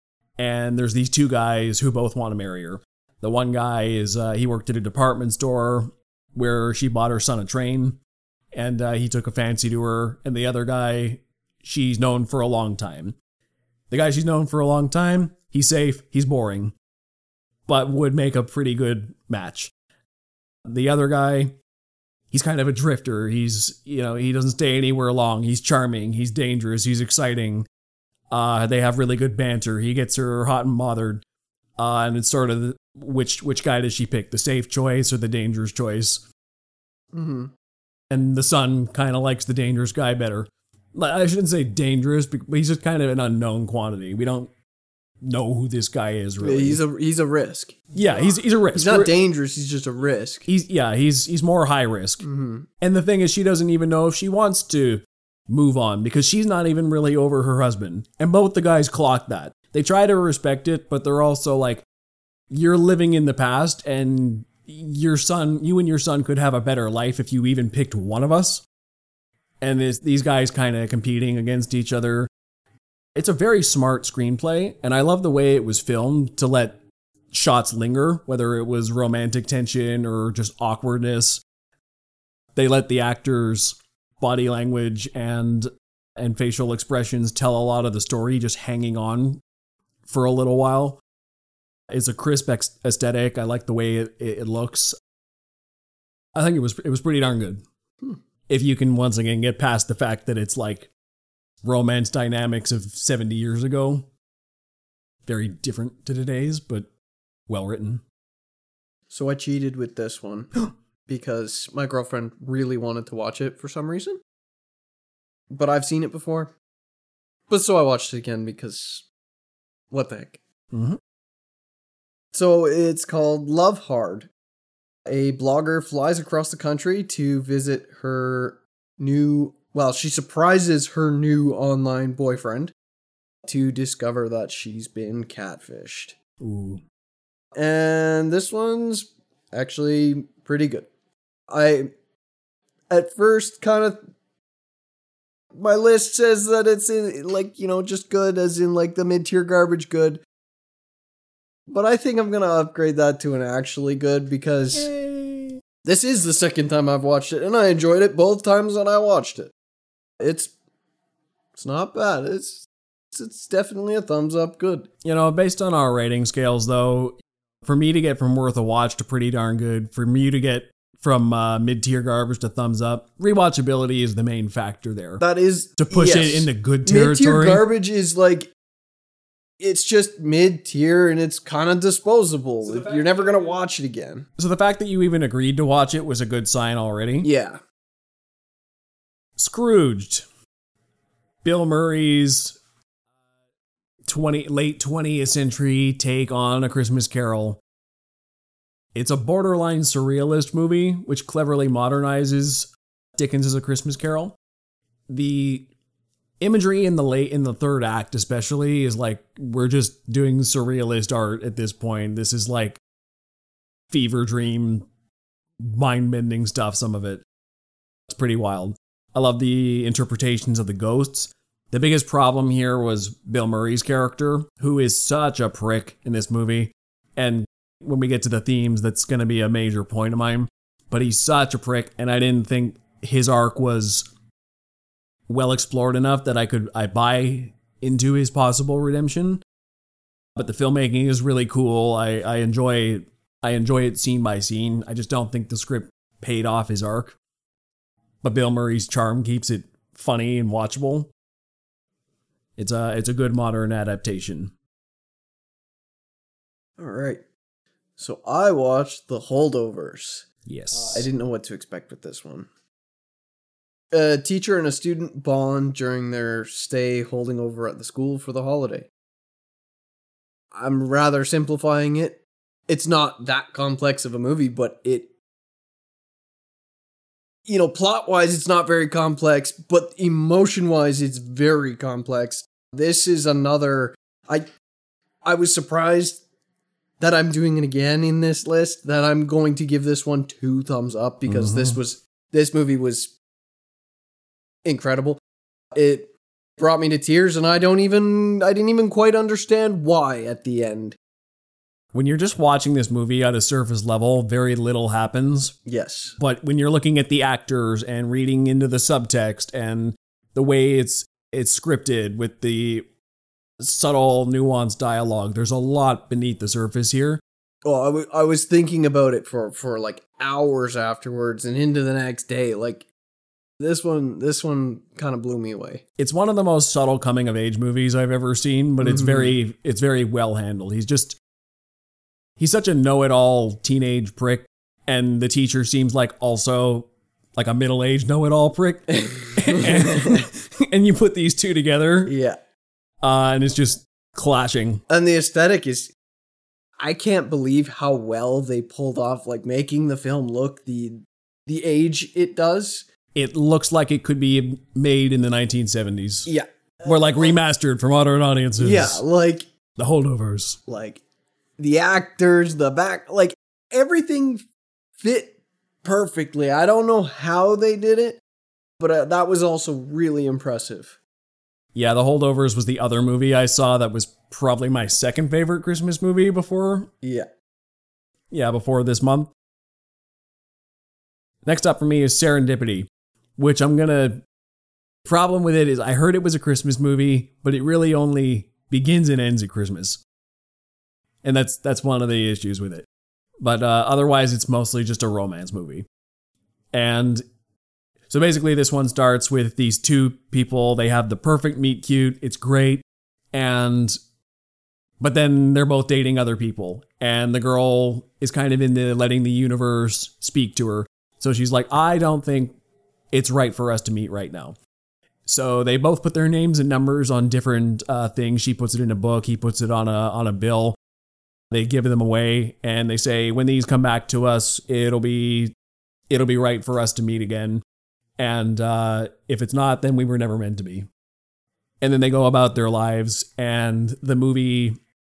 and there's these two guys who both want to marry her. The one guy is, uh, he worked at a department store where she bought her son a train, and uh, he took a fancy to her. And the other guy, she's known for a long time. The guy she's known for a long time, he's safe, he's boring, but would make a pretty good match. The other guy, he's kind of a drifter. He's, you know, he doesn't stay anywhere long. He's charming, he's dangerous, he's exciting. Uh, they have really good banter. He gets her hot and bothered. Uh, and it's sort of which which guy does she pick, the safe choice or the dangerous choice? Mm-hmm. And the son kind of likes the dangerous guy better. I shouldn't say dangerous, but he's just kind of an unknown quantity. We don't know who this guy is really. He's a he's a risk. Yeah, he's he's a risk. He's not dangerous. He's just a risk. He's yeah, he's he's more high risk. Mm-hmm. And the thing is, she doesn't even know if she wants to move on because she's not even really over her husband. And both the guys clock that. They try to respect it, but they're also like, you're living in the past, and your son, you and your son could have a better life if you even picked one of us. And this, these guys kind of competing against each other. It's a very smart screenplay, and I love the way it was filmed to let shots linger, whether it was romantic tension or just awkwardness. They let the actors' body language and and facial expressions tell a lot of the story, just hanging on for a little while. It's a crisp aesthetic. I like the way it, it looks. I think it was it was pretty darn good. Hmm. If you can once again get past the fact that it's like romance dynamics of seventy years ago. Very different to today's, but well written. So I cheated with this one because my girlfriend really wanted to watch it for some reason. But I've seen it before. But so I watched it again because what the heck. Mm-hmm. So it's called Love Hard. A blogger flies across the country to visit her new, well, she surprises her new online boyfriend to discover that she's been catfished. Ooh. And this one's actually pretty good. I, at first, kind of, my list says that it's in, like, you know, just good, as in, like, the mid-tier garbage good. But I think I'm going to upgrade that to an actually good, because Yay. This is the second time I've watched it, and I enjoyed it both times that I watched it. It's, it's not bad. It's, it's, it's definitely a thumbs up good. You know, based on our rating scales, though, for me to get from worth a watch to pretty darn good, for me to get from uh, mid-tier garbage to thumbs up, rewatchability is the main factor there. That is... To push yes. it into good territory. Mid-tier garbage is like... It's just mid-tier and it's kind of disposable. So You're never going to watch it again. So the fact that you even agreed to watch it was a good sign already? Yeah. Scrooged. Bill Murray's twenty late twentieth century take on A Christmas Carol. It's a borderline surrealist movie, which cleverly modernizes Dickens' A Christmas Carol. The imagery in the late in the third act especially is like, we're just doing surrealist art at this point. This is like fever dream, mind-bending stuff, some of it. It's pretty wild. I love the interpretations of the ghosts. The biggest problem here was Bill Murray's character, who is such a prick in this movie. And when we get to the themes, that's going to be a major point of mine. But he's such a prick, and I didn't think his arc was well explored enough that I could I buy into his possible redemption. But the filmmaking is really cool. I, I enjoy I enjoy it scene by scene. I just don't think the script paid off his arc. But Bill Murray's charm keeps it funny and watchable. It's a it's a good modern adaptation. All right. So I watched The Holdovers. Yes. Uh, I didn't know what to expect with this one. A teacher and a student bond during their stay holding over at the school for the holiday. I'm rather simplifying it. It's not that complex of a movie, but it... You know, plot-wise, it's not very complex, but emotion-wise, it's very complex. This is another... I, I was surprised that I'm doing it again in this list, that I'm going to give this one two thumbs up, because mm-hmm. this was this movie was incredible. It brought me to tears, and I don't even I didn't even quite understand why at the end. When you're just watching this movie at a surface level, very little happens. Yes. But when you're looking at the actors and reading into the subtext and the way it's it's scripted with the subtle, nuanced dialogue, there's a lot beneath the surface here. Oh, I, w- I was thinking about it for, for like hours afterwards and into the next day. Like, this one, this one kind of blew me away. It's one of the most subtle coming of age movies I've ever seen, but it's mm-hmm. very, it's very well handled. He's just, he's such a know-it-all teenage prick, and the teacher seems like also like a middle-aged know-it-all prick. and, and you put these two together. Yeah. Uh, and it's just clashing. And the aesthetic is, I can't believe how well they pulled off, like, making the film look the the age it does. It looks like it could be made in the nineteen seventies. Yeah. Or, like, remastered for modern audiences. Yeah, like... The Holdovers. Like, the actors, the back, like, everything fit perfectly. I don't know how they did it, but uh, that was also really impressive. Yeah, The Holdovers was the other movie I saw that was probably my second favorite Christmas movie before. Yeah. Yeah, before this month. Next up for me is Serendipity, which I'm gonna... Problem with it is I heard it was a Christmas movie, but it really only begins and ends at Christmas. And that's that's one of the issues with it. But uh, otherwise, it's mostly just a romance movie. And... So basically this one starts with these two people, they have the perfect meet cute, it's great, and, but then they're both dating other people, and the girl is kind of into letting the universe speak to her. So she's like, I don't think it's right for us to meet right now. So they both put their names and numbers on different uh, things. She puts it in a book, he puts it on a on a bill. They give them away, and they say, when these come back to us, it'll be it'll be right for us to meet again. And uh, if it's not, then we were never meant to be. And then they go about their lives, and the movie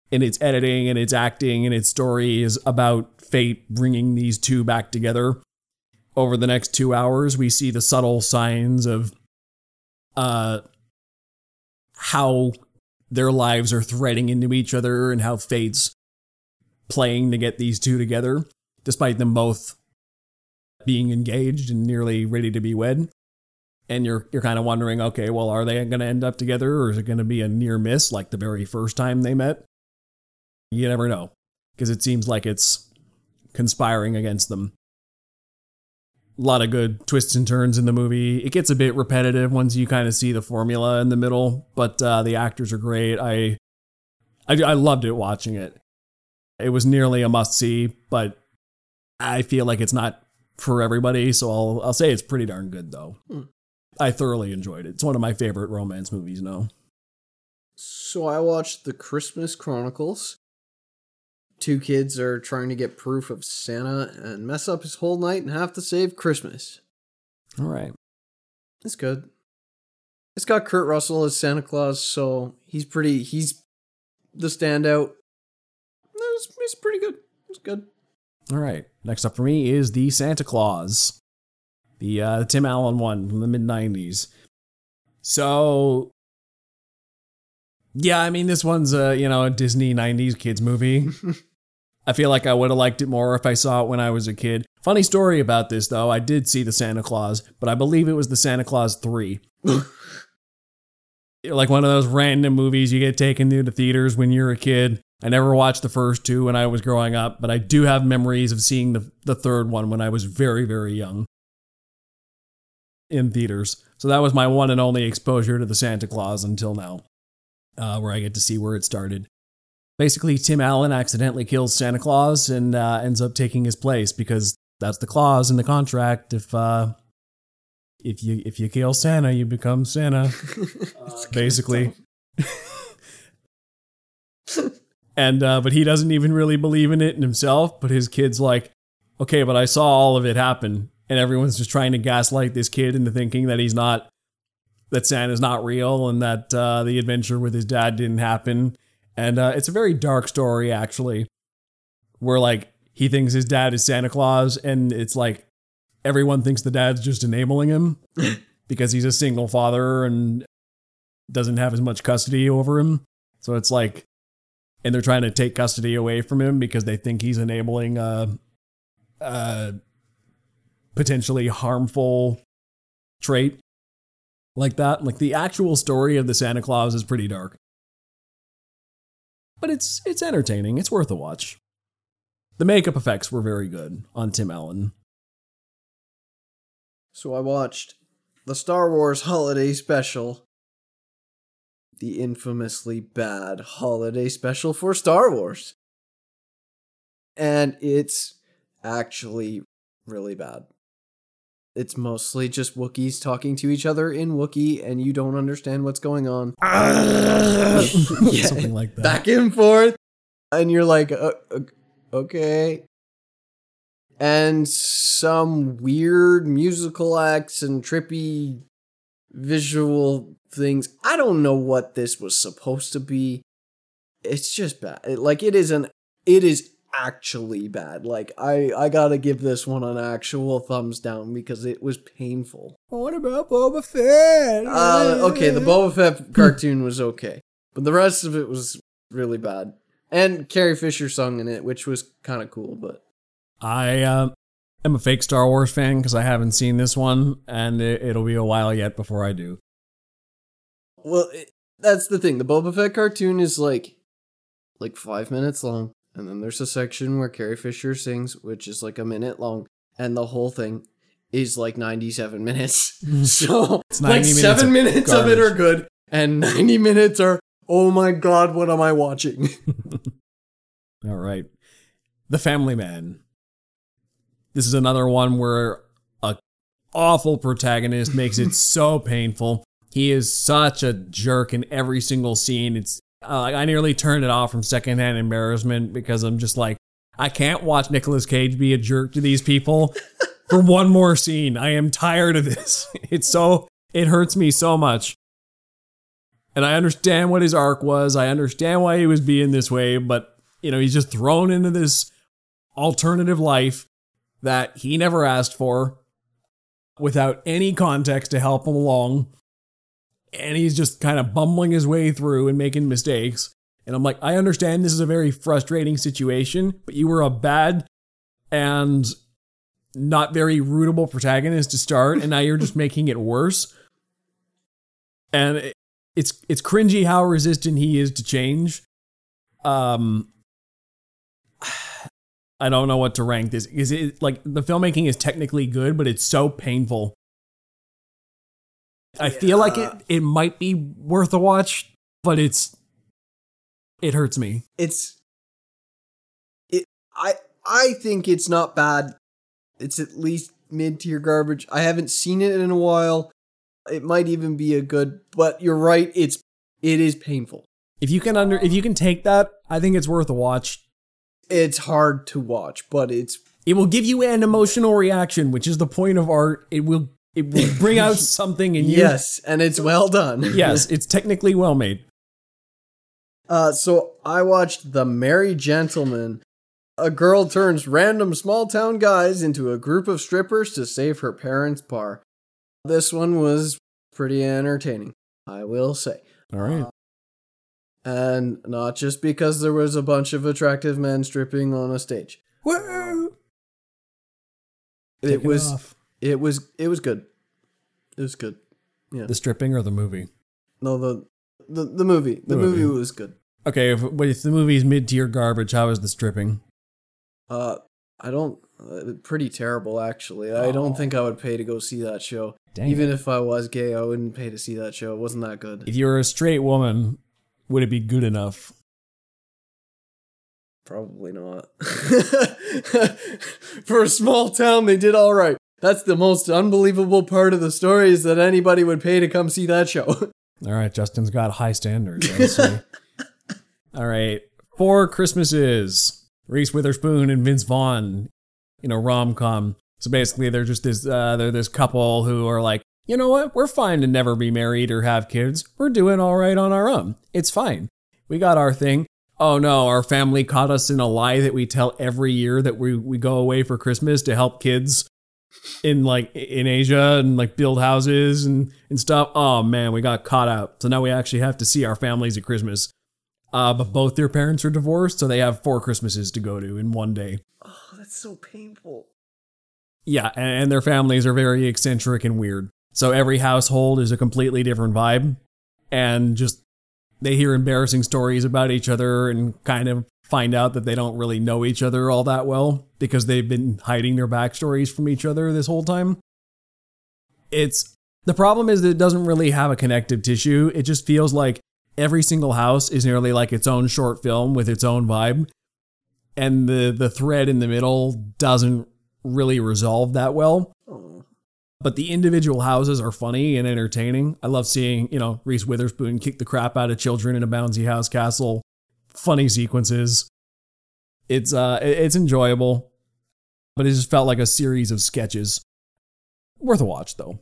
in its editing and its acting and its story is about fate bringing these two back together. Over the next two hours, we see the subtle signs of uh, how their lives are threading into each other and how fate's playing to get these two together, despite them both being engaged and nearly ready to be wed. And you're you're kind of wondering, okay, well, are they going to end up together, or is it going to be a near miss like the very first time they met? You never know, because it seems like it's conspiring against them. A lot of good twists and turns in the movie. It gets a bit repetitive once you kind of see the formula in the middle, but uh, the actors are great. I, I I loved it watching it. It was nearly a must-see, but I feel like it's not for everybody, so I'll I'll say it's pretty darn good, though. Hmm. I thoroughly enjoyed it. It's one of my favorite romance movies now. So I watched The Christmas Chronicles. Two kids are trying to get proof of Santa and mess up his whole night and have to save Christmas. All right. It's good. It's got Kurt Russell as Santa Claus, so he's pretty, he's the standout. It's, it's pretty good. It's good. All right. Next up for me is The Santa Claus. The uh, Tim Allen one from the mid nineties. So, yeah, I mean, this one's a, you know, a Disney nineties kids movie. I feel like I would have liked it more if I saw it when I was a kid. Funny story about this, though. I did see The Santa Claus, but I believe it was The Santa Claus three. Like one of those random movies you get taken to the theaters when you're a kid. I never watched the first two when I was growing up, but I do have memories of seeing the, the third one when I was very, very young in theaters. So that was my one and only exposure to the Santa Claus until now, uh, where I get to see where it started. Basically, Tim Allen accidentally kills Santa Claus and uh, ends up taking his place because that's the clause in the contract. If uh, if you if you kill Santa, you become Santa. uh, basically. And uh, but he doesn't even really believe in it in himself. But his kid's like, okay, but I saw all of it happen, and everyone's just trying to gaslight this kid into thinking that he's not, that Santa's not real, and that uh, the adventure with his dad didn't happen. And uh, it's a very dark story, actually, where like he thinks his dad is Santa Claus, and it's like everyone thinks the dad's just enabling him because he's a single father and doesn't have as much custody over him. So it's like, and they're trying to take custody away from him because they think he's enabling a, a potentially harmful trait like that. Like the actual story of the Santa Claus is pretty dark. But it's it's entertaining. It's worth a watch. The makeup effects were very good on Tim Allen. So I watched the Star Wars Holiday Special. The infamously bad holiday special for Star Wars. And it's actually really bad. It's mostly just Wookiees talking to each other in Wookiee, and you don't understand what's going on. Yeah, something like that. Back and forth. And you're like, uh, uh, okay. And some weird musical acts and trippy visual things. I don't know what this was supposed to be. It's just bad. It, like, it is an, it is actually bad. Like, I, I gotta give this one an actual thumbs down because it was painful. What about Boba Fett? Uh, okay, the Boba Fett cartoon was okay, but the rest of it was really bad. And Carrie Fisher sung in it, which was kind of cool, but... I uh, am a fake Star Wars fan because I haven't seen this one, and it, it'll be a while yet before I do. Well, it, that's the thing. The Boba Fett cartoon is like, like five minutes long. And then there's a section where Carrie Fisher sings, which is like a minute long. And the whole thing is like ninety-seven minutes. So it's like minutes seven of minutes garbage. of it are good. And ninety minutes are, oh my God, what am I watching? All right. The Family Man. This is another one where a awful protagonist makes it so painful. He is such a jerk in every single scene. It's uh, I nearly turned it off from secondhand embarrassment because I'm just like, I can't watch Nicolas Cage be a jerk to these people for one more scene. I am tired of this. It's so, it hurts me so much. And I understand what his arc was. I understand why he was being this way, but, you know, he's just thrown into this alternative life that he never asked for without any context to help him along. And he's just kind of bumbling his way through and making mistakes. And I'm like, I understand this is a very frustrating situation, but you were a bad and not very rootable protagonist to start, and now you're just making it worse. And it, it's it's cringy how resistant he is to change. Um, I don't know what to rank this. Is it like the filmmaking is technically good, but it's so painful. I feel like it it might be worth a watch, but it's it hurts me. It's it I I think it's not bad. It's at least mid-tier garbage. I haven't seen it in a while. It might even be a good, but you're right, it's it is painful. If you can under if you can take that, I think it's worth a watch. It's hard to watch, but it's it will give you an emotional reaction, which is the point of art. It will it will bring out something in you. Yes, and it's well done. Yes, it's technically well made. Uh, so I watched The Merry Gentleman. A girl turns random small town guys into a group of strippers to save her parents' bar. This one was pretty entertaining, I will say. All right. Uh, and not just because there was a bunch of attractive men stripping on a stage. Woo! It Take was it off. it was it was good. It was good. Yeah. The stripping or the movie? No, the the, the movie. The, The movie. movie. was good. Okay, if, if the movie's mid-tier garbage, how is the stripping? Uh I don't uh, pretty terrible actually. I Oh. don't think I would pay to go see that show. Dang Even it. if I was gay, I wouldn't pay to see that show. It wasn't that good. If you were a straight woman, would it be good enough? Probably not. For a small town, they did all right. That's the most unbelievable part of the story, is that anybody would pay to come see that show. All right, Justin's got high standards. I see. All right, Four Christmases. Reese Witherspoon and Vince Vaughn in a rom-com. So basically, they're just this uh, they're this couple who are like, you know what? We're fine to never be married or have kids. We're doing all right on our own. It's fine. We got our thing. Oh no, our family caught us in a lie that we tell every year that we, we go away for Christmas to help kids in like in Asia and like build houses and, and stuff. Oh man, we got caught out. So now we actually have to see our families at Christmas. Uh, but both their parents are divorced, so they have four Christmases to go to in one day. Oh, that's so painful. Yeah, and, and their families are very eccentric and weird. So every household is a completely different vibe. And just they hear embarrassing stories about each other and kind of find out that they don't really know each other all that well because they've been hiding their backstories from each other this whole time. It's the problem is that it doesn't really have a connective tissue. It just feels like every single house is nearly like its own short film with its own vibe. And the, the thread in the middle doesn't really resolve that well. Oh. But the individual houses are funny and entertaining. I love seeing, you know, Reese Witherspoon kick the crap out of children in a bouncy house castle. Funny sequences. It's uh, it's enjoyable, but it just felt like a series of sketches. Worth a watch, though.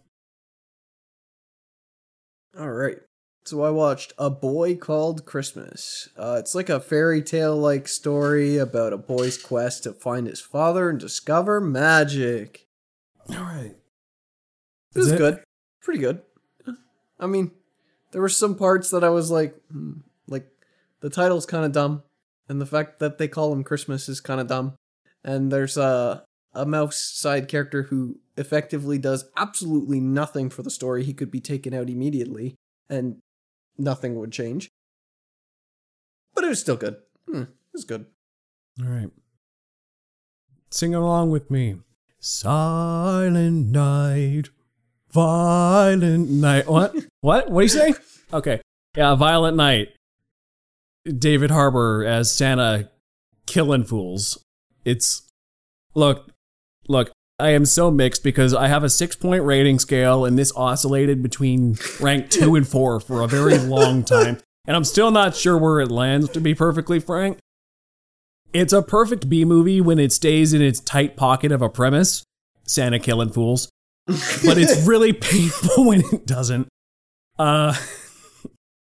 All right. So I watched A Boy Called Christmas. Uh, it's like a fairy tale-like story about a boy's quest to find his father and discover magic. All right. It was Is it- good. Pretty good. I mean, there were some parts that I was like, hmm, like, the title's kind of dumb. And the fact that they call him Christmas is kind of dumb. And there's a, a mouse side character who effectively does absolutely nothing for the story. He could be taken out immediately, and nothing would change. But it was still good. Hmm, it was good. All right. Sing along with me. Silent night. Violent night. What? What? What do you say? Okay. Yeah, Violent Night. David Harbour as Santa killing fools. It's look, look, I am so mixed because I have a six-point rating scale and this oscillated between rank two and four for a very long time. And I'm still not sure where it lands, to be perfectly frank. It's a perfect B movie when it stays in its tight pocket of a premise, Santa killing fools. But it's really painful when it doesn't. Uh,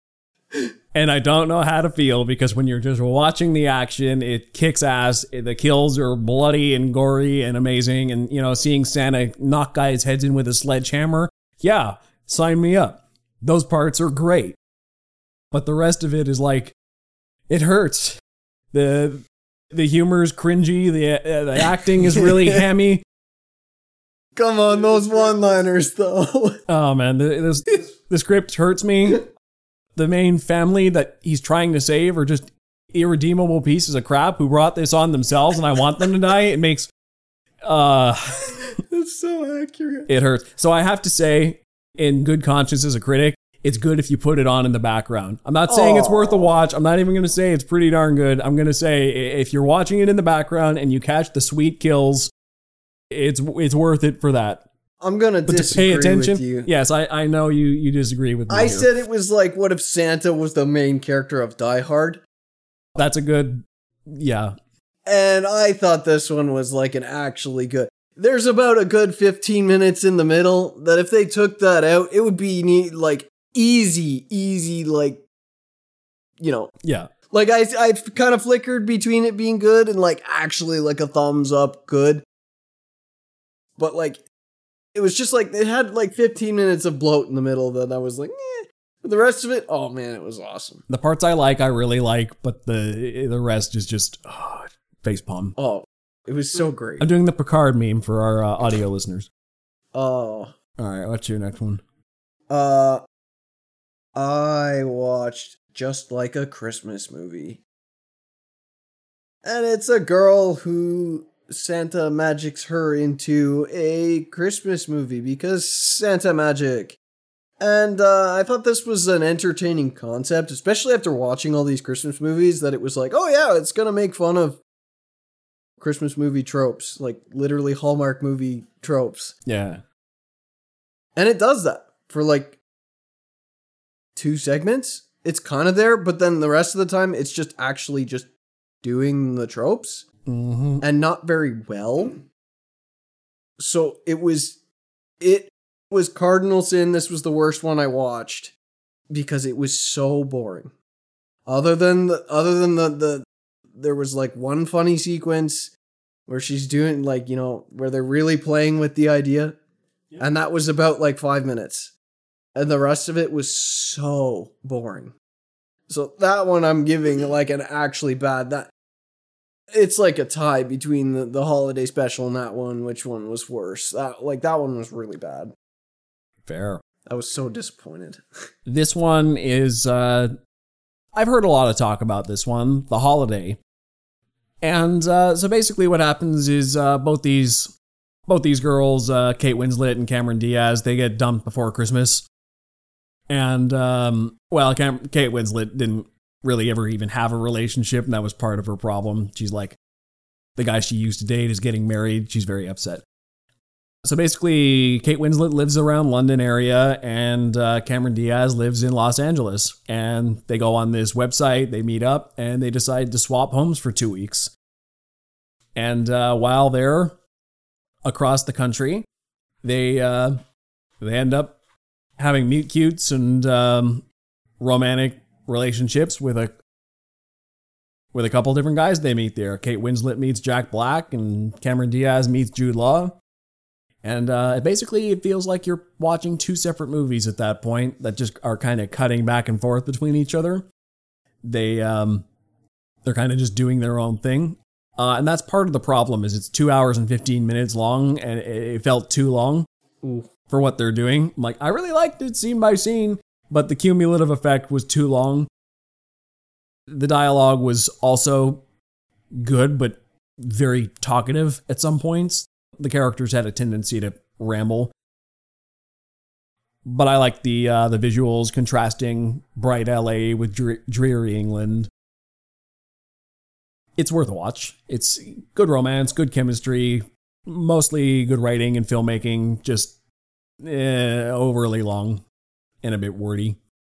And I don't know how to feel because when you're just watching the action, it kicks ass. The kills are bloody and gory and amazing. And, you know, seeing Santa knock guys' heads in with a sledgehammer, yeah, sign me up. Those parts are great. But the rest of it is like, it hurts. The the humor is cringy. The, uh, the acting is really hammy. Come on, those one-liners, though. Oh, man, the, this, the script hurts me. The main family that he's trying to save are just irredeemable pieces of crap who brought this on themselves, and I want them to die. It makes, uh, It's so accurate. it hurts. So I have to say, in good conscience as a critic, it's good if you put it on in the background. I'm not saying Aww. it's worth a watch. I'm not even going to say it's pretty darn good. I'm going to say if you're watching it in the background and you catch the sweet kills, it's it's worth it for that. I'm gonna But to disagree pay attention, with you. yes, I, I know you you disagree with me. I here. said it was like, what if Santa was the main character of Die Hard? That's a good, yeah. And I thought this one was like an actually good. There's about a good fifteen minutes in the middle that if they took that out, it would be neat, like easy, easy, like, you know, Yeah. like I, I kind of flickered between it being good and like actually like a thumbs up good. But like, it was just like, it had like fifteen minutes of bloat in the middle that I was like, eh. But the rest of it, oh man, it was awesome. The parts I like, I really like, but the the rest is just oh, facepalm. Oh, it was so great. I'm doing the Picard meme for our uh, audio listeners. Oh, All right, what's your next one? uh, I watched Just Like a Christmas Movie. And it's a girl who Santa magics her into a Christmas movie because Santa magic. And uh, I thought this was an entertaining concept, especially after watching all these Christmas movies, that it was like, oh yeah, it's going to make fun of Christmas movie tropes, like literally Hallmark movie tropes. Yeah. And it does that for like two segments. It's kind of there, but then the rest of the time, it's just actually just doing the tropes. Mm-hmm. And not very well. So it was, it was cardinal sin. This was the worst one I watched because it was so boring. Other than the, other than the, the, there was like one funny sequence where she's doing like, you know, where they're really playing with the idea. Yeah. And that was about like five minutes. And the rest of it was so boring. So that one I'm giving like an actually bad, that, it's like a tie between the, the holiday special and that one. Which one was worse? That like that one was really bad. Fair. I was so disappointed. This one is, uh, I've heard a lot of talk about this one, The Holiday. And uh, so basically what happens is uh, both these both these girls, uh, Kate Winslet and Cameron Diaz, they get dumped before Christmas. And, um, well, Cam- Kate Winslet didn't really ever even have a relationship, and that was part of her problem. She's like, the guy she used to date is getting married. She's very upset. So basically, Kate Winslet lives around London area, and uh, Cameron Diaz lives in Los Angeles. And they go on this website, they meet up, and they decide to swap homes for two weeks. And uh, while they're across the country, they uh, they end up having meet cutes and um, romantic relationships with a with a couple different guys they meet there. Kate Winslet meets Jack Black, and Cameron Diaz meets Jude Law. And uh, basically, it feels like you're watching two separate movies at that point that just are kind of cutting back and forth between each other. They um, they're kind of just doing their own thing, uh, and that's part of the problem. Is it's two hours and fifteen minutes long, and it, it felt too long Ooh. for what they're doing. I'm like, I really liked it scene by scene, but the cumulative effect was too long. The dialogue was also good, but very talkative at some points. The characters had a tendency to ramble. But I like the uh, the visuals contrasting bright L A with dre- dreary England. It's worth a watch. It's good romance, good chemistry, mostly good writing and filmmaking, just eh, overly long and a bit wordy.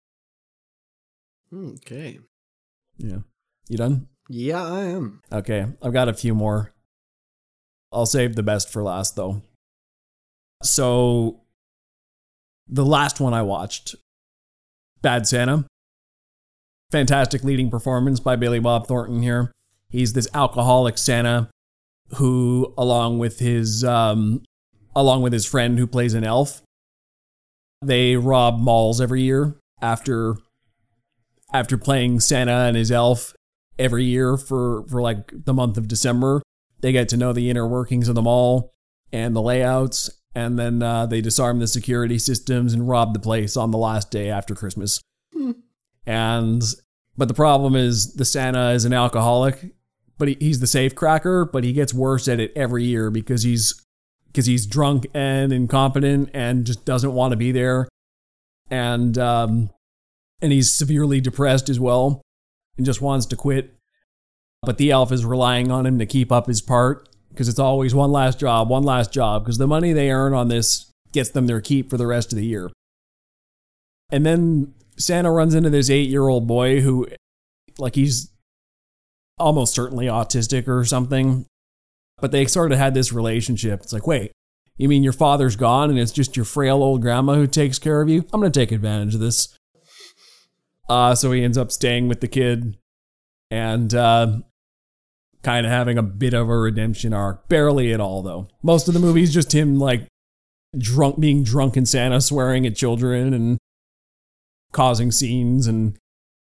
Okay. Yeah. You done? Yeah, I am. Okay, I've got a few more. I'll save the best for last, though. So, the last one I watched, Bad Santa. fantastic leading performance by Billy Bob Thornton here. He's this alcoholic Santa who, along with his um, along with his friend who plays an elf, they rob malls every year after after playing Santa and his elf every year for, for like the month of December. They get to know the inner workings of the mall and the layouts, and then uh, they disarm the security systems and rob the place on the last day after Christmas. Hmm. And but the problem is the Santa is an alcoholic, but he, he's the safe cracker, but he gets worse at it every year because he's because he's drunk and incompetent and just doesn't want to be there. And um, and he's severely depressed as well and just wants to quit. But the elf is relying on him to keep up his part because it's always one last job, one last job, because the money they earn on this gets them their keep for the rest of the year. And then Santa runs into this eight-year-old boy who, like, he's almost certainly autistic or something. But they sort of had this relationship. It's like, wait, you mean your father's gone and it's just your frail old grandma who takes care of you? I'm going to take advantage of this. Uh, so he ends up staying with the kid and uh, kind of having a bit of a redemption arc. Barely at all, though. Most of the movie is just him, like, drunk, being drunk in Santa, swearing at children and causing scenes and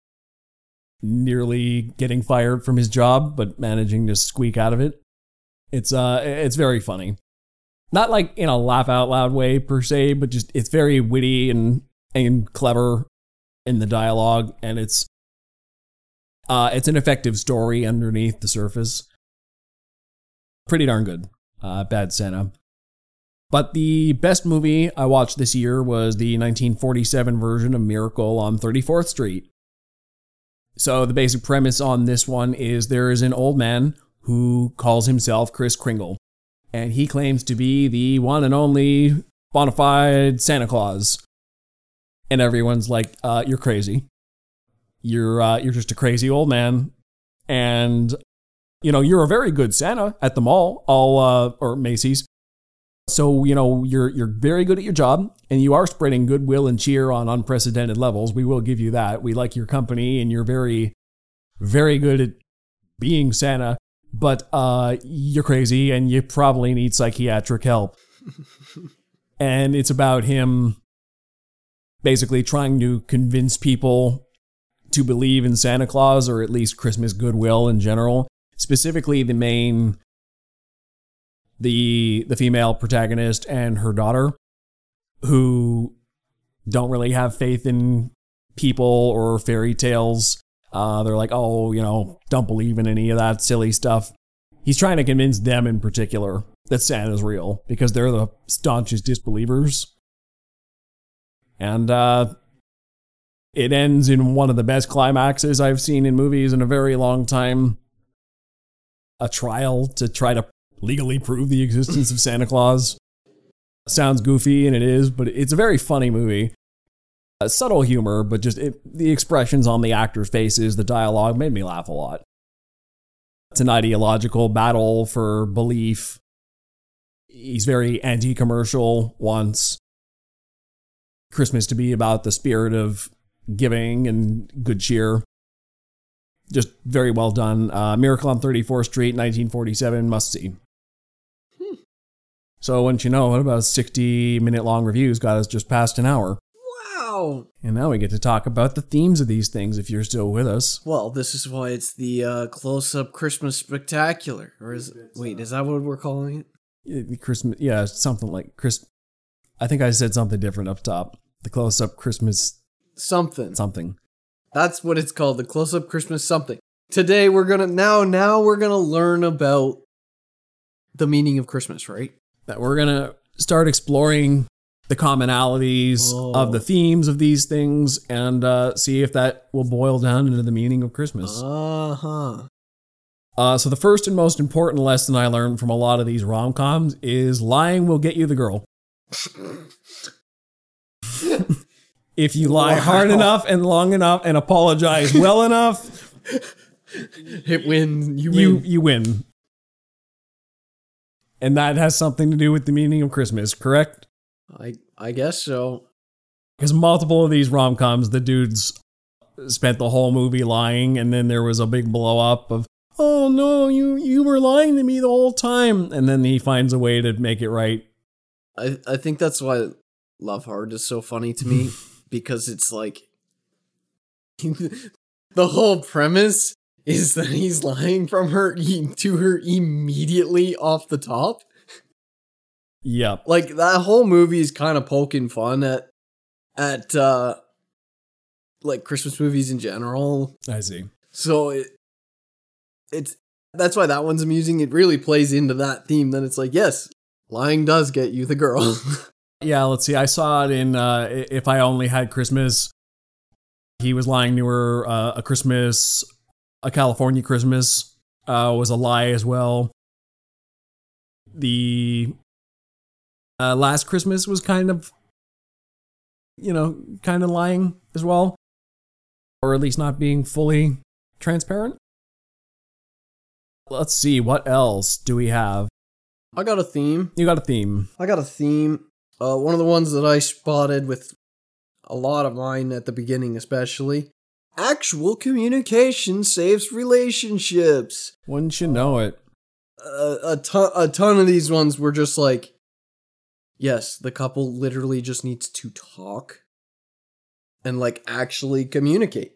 nearly getting fired from his job, but managing to squeak out of it. It's uh, it's very funny. Not like in a laugh out loud way per se, but just it's very witty and and clever in the dialogue, and it's uh, it's an effective story underneath the surface. Pretty darn good. Uh, Bad Santa. But the best movie I watched this year was the nineteen forty-seven version of Miracle on thirty-fourth Street. So the basic premise on this one is there is an old man who calls himself Kris Kringle, and he claims to be the one and only bona fide Santa Claus. And everyone's like, uh, you're crazy. You're uh, you're just a crazy old man. And, you know, you're a very good Santa at the mall, all uh, or Macy's. So, you know, you're you're very good at your job, and you are spreading goodwill and cheer on unprecedented levels. We will give you that. We like your company, and you're very, very good at being Santa. But uh, you're crazy, and you probably need psychiatric help. And it's about him basically trying to convince people to believe in Santa Claus, or at least Christmas goodwill in general. Specifically, the main, the the female protagonist and her daughter, who don't really have faith in people or fairy tales. Uh, they're like, oh, you know, don't believe in any of that silly stuff. He's trying to convince them in particular that Santa's real because they're the staunchest disbelievers. And uh, it ends in one of the best climaxes I've seen in movies in a very long time. A trial to try to legally prove the existence of Santa Claus. Sounds goofy, and it is, but it's a very funny movie. Uh, subtle humor, but just it, the expressions on the actors' faces, the dialogue made me laugh a lot. It's an ideological battle for belief. He's very anti-commercial, wants Christmas to be about the spirit of giving and good cheer. Just very well done. Uh, Miracle on thirty-fourth Street, nineteen forty-seven, must see. Hmm. So, once you know, what about sixty minute long reviews got us just past an hour. Wow. And now we get to talk about the themes of these things if you're still with us. Well, this is why it's the uh, close-up Christmas Spectacular. Or is wait, is that what we're calling it? it Christmas, yeah, something like Chris. I think I said something different up top. The close-up Christmas something. Something. That's what it's called, the close-up Christmas something. Today we're gonna now now we're gonna learn about the meaning of Christmas, right? That we're gonna start exploring the commonalities oh. of the themes of these things and uh, see if that will boil down into the meaning of Christmas. Uh-huh. Uh, so the first and most important lesson I learned from a lot of these rom-coms is lying will get you the girl. If you lie wow. hard enough and long enough and apologize well enough, it win. You win. You, you win. And that has something to do with the meaning of Christmas, correct? I I guess so. Because multiple of these rom-coms, the dudes spent the whole movie lying, and then there was a big blow up of, oh no, you you were lying to me the whole time, and then he finds a way to make it right. I, I think that's why Love Hard is so funny to me, because it's like the whole premise is that he's lying from her to her immediately off the top. Yep. Like, that whole movie is kind of poking fun at at uh like Christmas movies in general. I see. So it it's that's why that one's amusing. It really plays into that theme. Then it's like, yes, lying does get you the girl. Yeah, let's see. I saw it in uh, If I Only Had Christmas. He was lying to her. Uh, a Christmas, a California Christmas uh, was a lie as well. The uh, Last Christmas was kind of, you know, kind of lying as well. Or at least not being fully transparent. Let's see, what else do we have? I got a theme. You got a theme. I got a theme. Uh, one of the ones that I spotted with a lot of mine at the beginning, especially. Actual communication saves relationships. Wouldn't you know it? Uh, a ton, a ton of these ones were just like, yes, the couple literally just needs to talk and like actually communicate.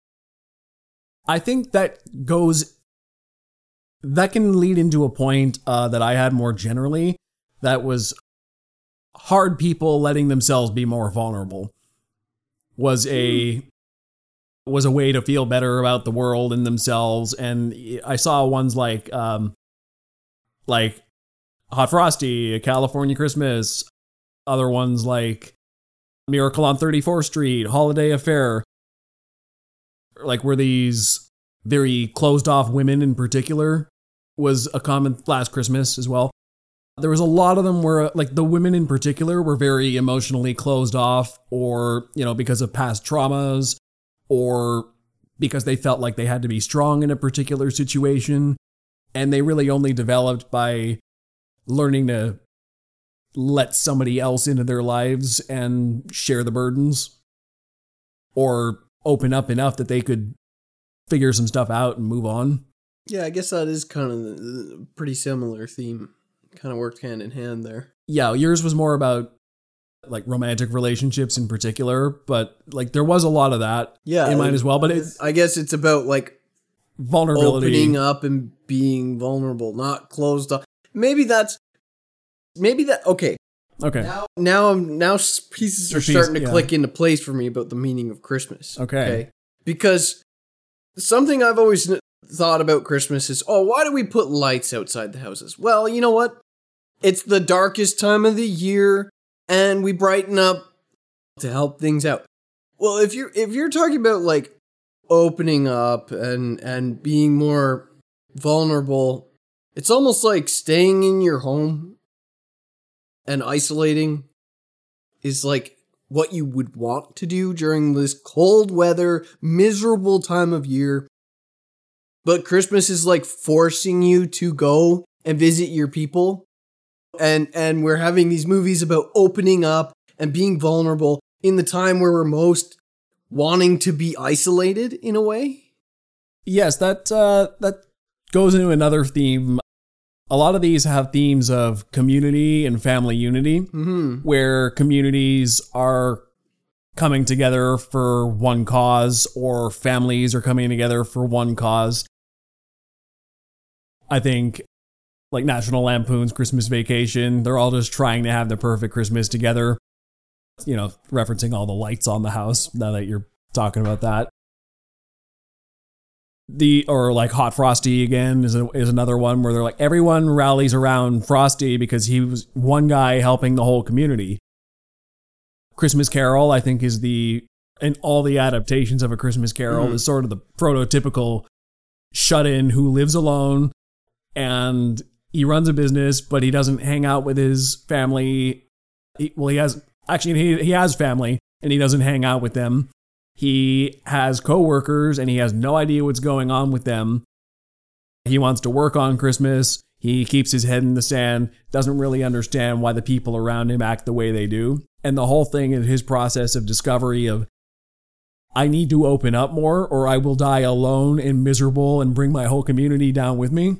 I think that goes, that can lead into a point uh, that I had more generally, that was hard people letting themselves be more vulnerable. Was a was a way to feel better about the world and themselves. And I saw ones like um, like Hot Frosty, A California Christmas, other ones like Miracle on thirty-fourth Street, Holiday Affair. Like, were these very closed off women in particular was a common Last Christmas as well. There was a lot of them where, like, the women in particular were very emotionally closed off, or, you know, because of past traumas, or because they felt like they had to be strong in a particular situation. And they really only developed by learning to let somebody else into their lives and share the burdens, or open up enough that they could figure some stuff out and move on. Yeah, I guess that is kind of a pretty similar theme. Kind of worked hand in hand there. Yeah, yours was more about like romantic relationships in particular, but like there was a lot of that yeah, in mine as well. But it's I guess it's about like vulnerability, opening up and being vulnerable, not closed up. Maybe that's maybe that. Okay, okay. Now, now, I'm, now pieces are Piece, starting to yeah. click into place for me about the meaning of Christmas. Okay. okay, because something I've always thought about Christmas is, oh, why do we put lights outside the houses? Well, you know what? It's the darkest time of the year, and we brighten up to help things out. Well, if you're if you're talking about like opening up and and being more vulnerable, it's almost like staying in your home and isolating is like what you would want to do during this cold weather, miserable time of year. But Christmas is like forcing you to go and visit your people. And and we're having these movies about opening up and being vulnerable in the time where we're most wanting to be isolated in a way. Yes, that uh, that goes into another theme. A lot of these have themes of community and family unity, Mm-hmm. where communities are coming together for one cause, or families are coming together for one cause. I think, like National Lampoon's Christmas Vacation, they're all just trying to have the perfect Christmas together. You know, referencing all the lights on the house, now that you're talking about that. The or like Hot Frosty again is a, is another one where they're like, everyone rallies around Frosty because he was one guy helping the whole community. Christmas Carol, I think, is the, in all the adaptations of A Christmas Carol, mm. is sort of the prototypical shut-in who lives alone, and he runs a business, but he doesn't hang out with his family. He, well, he has, actually, he, he has family, and he doesn't hang out with them. He has coworkers, and he has no idea what's going on with them. He wants to work on Christmas. He keeps his head in the sand, doesn't really understand why the people around him act the way they do. And the whole thing is his process of discovery of I need to open up more or I will die alone and miserable and bring my whole community down with me.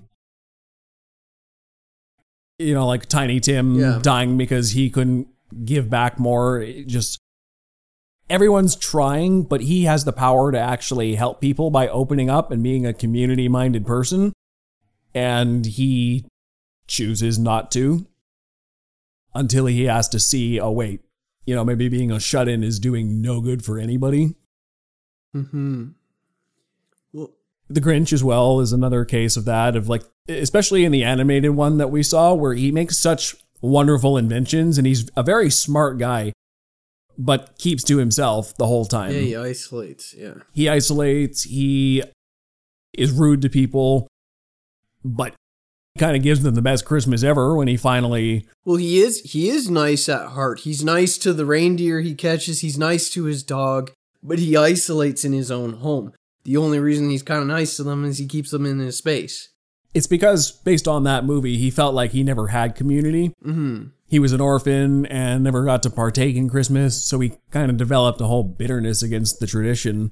You know, like Tiny Tim Yeah. dying because he couldn't give back more. It just everyone's trying, but he has the power to actually help people by opening up and being a community-minded person. And he chooses not to until he has to see, oh, wait, you know, maybe being a shut-in is doing no good for anybody. Mm-hmm. Well, The Grinch as well is another case of that, of like, especially in the animated one that we saw, where he makes such wonderful inventions and he's a very smart guy, but keeps to himself the whole time. yeah, he isolates, yeah. He isolates, he is rude to people, but kind of gives them the best Christmas ever when he finally... Well, he is he is nice at heart. He's nice to the reindeer he catches. He's nice to his dog, but he isolates in his own home. The only reason he's kind of nice to them is he keeps them in his space. It's because, based on that movie, he felt like he never had community. Mm-hmm. He was an orphan and never got to partake in Christmas, so he kind of developed a whole bitterness against the tradition.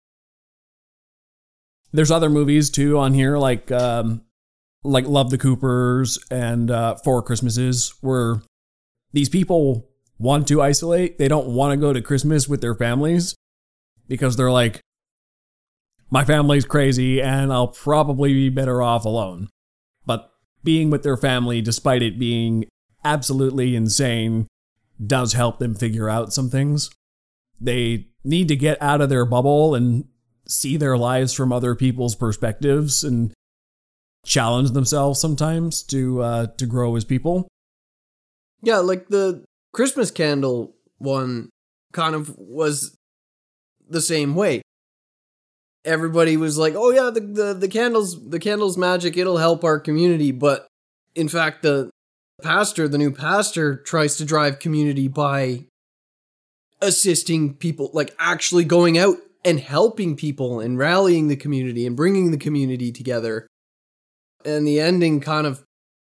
There's other movies, too, on here, like... Um, like Love the Coopers and uh, Four Christmases, where these people want to isolate. They don't want to go to Christmas with their families because they're like, my family's crazy and I'll probably be better off alone. But being with their family, despite it being absolutely insane, does help them figure out some things. They need to get out of their bubble and see their lives from other people's perspectives and challenge themselves sometimes to uh, to grow as people. Yeah, like the Christmas Candle one kind of was the same way. Everybody was like, "Oh yeah, the, the the candles, the candles magic, it'll help our community." But in fact, the pastor, the new pastor, tries to drive community by assisting people, like actually going out and helping people and rallying the community and bringing the community together. And the ending kind of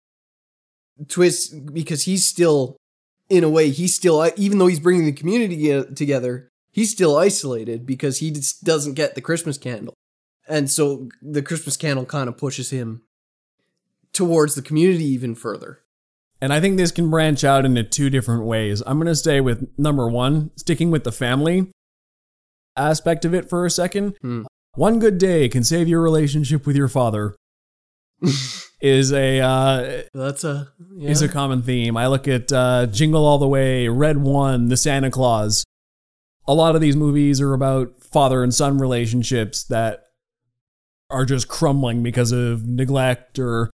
twists because he's still, in a way, he's still, even though he's bringing the community together, he's still isolated because he just doesn't get the Christmas candle. And so the Christmas candle kind of pushes him towards the community even further. And I think this can branch out into two different ways. I'm going to stay with number one, sticking with the family aspect of it for a second. Hmm. One good day can save your relationship with your father. is a uh, That's a yeah. is a common theme. I look at uh, Jingle All the Way, Red One, The Santa Claus. A lot of these movies are about father and son relationships that are just crumbling because of neglect, or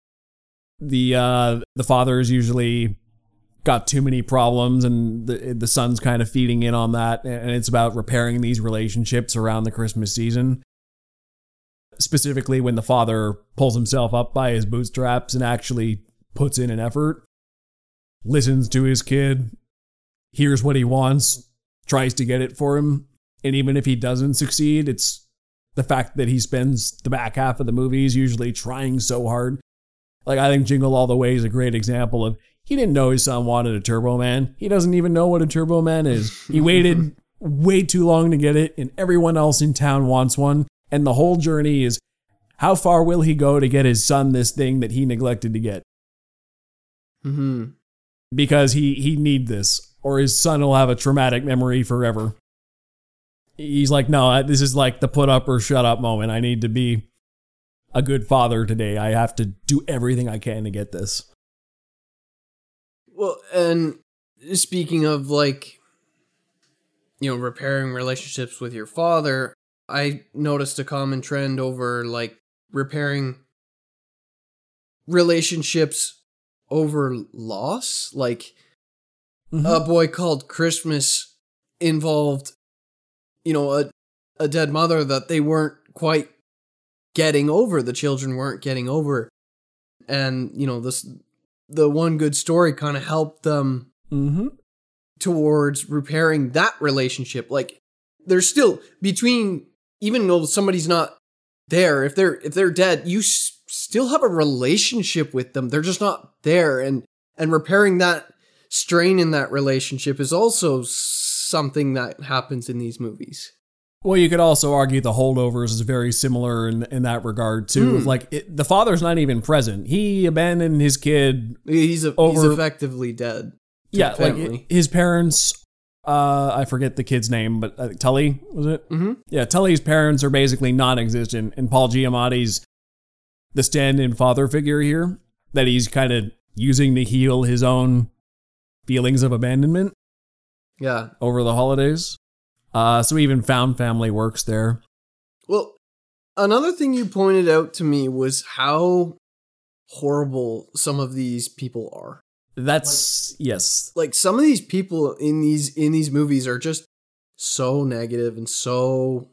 the uh, the father's usually got too many problems and the the son's kind of feeding in on that, and it's about repairing these relationships around the Christmas season. Specifically when the father pulls himself up by his bootstraps and actually puts in an effort, listens to his kid, hears what he wants, tries to get it for him, and even if he doesn't succeed, it's the fact that he spends the back half of the movies usually trying so hard. Like, I think Jingle All the Way is a great example of, he didn't know his son wanted a Turbo Man. He doesn't even know what a Turbo Man is. He waited way too long to get it, and everyone else in town wants one. And the whole journey is, how far will he go to get his son this thing that he neglected to get? Mm-hmm. Because he, he need this, or his son will have a traumatic memory forever. He's like, no, this is like the put up or shut up moment. I need to be a good father today. I have to do everything I can to get this. Well, and speaking of, like, you know, repairing relationships with your father, I noticed a common trend over, like, repairing relationships over loss. Like, mm-hmm. A Boy Called Christmas involved, you know, a, a dead mother that they weren't quite getting over. The children weren't getting over. And, you know, this the One Good Story kind of helped them mm-hmm. towards repairing that relationship. Like, there's still, between, even though somebody's not there, if they're if they're dead, you s- still have a relationship with them. They're just not there. And, and repairing that strain in that relationship is also something that happens in these movies. Well, you could also argue the Holdovers is very similar in, in that regard, too. Hmm. Like, it, the father's not even present. He abandoned his kid. He's a, over, he's effectively dead. Yeah, family. like his parents, uh, I forget the kid's name, but uh, Tully, was it? Mm-hmm. Yeah, Tully's parents are basically non-existent, and Paul Giamatti's the stand-in father figure here that he's kind of using to heal his own feelings of abandonment. Yeah. Over the holidays. Uh, so even found family works there. Well, another thing you pointed out to me was how horrible some of these people are. That's, like, yes. Like, some of these people in these in these movies are just so negative and so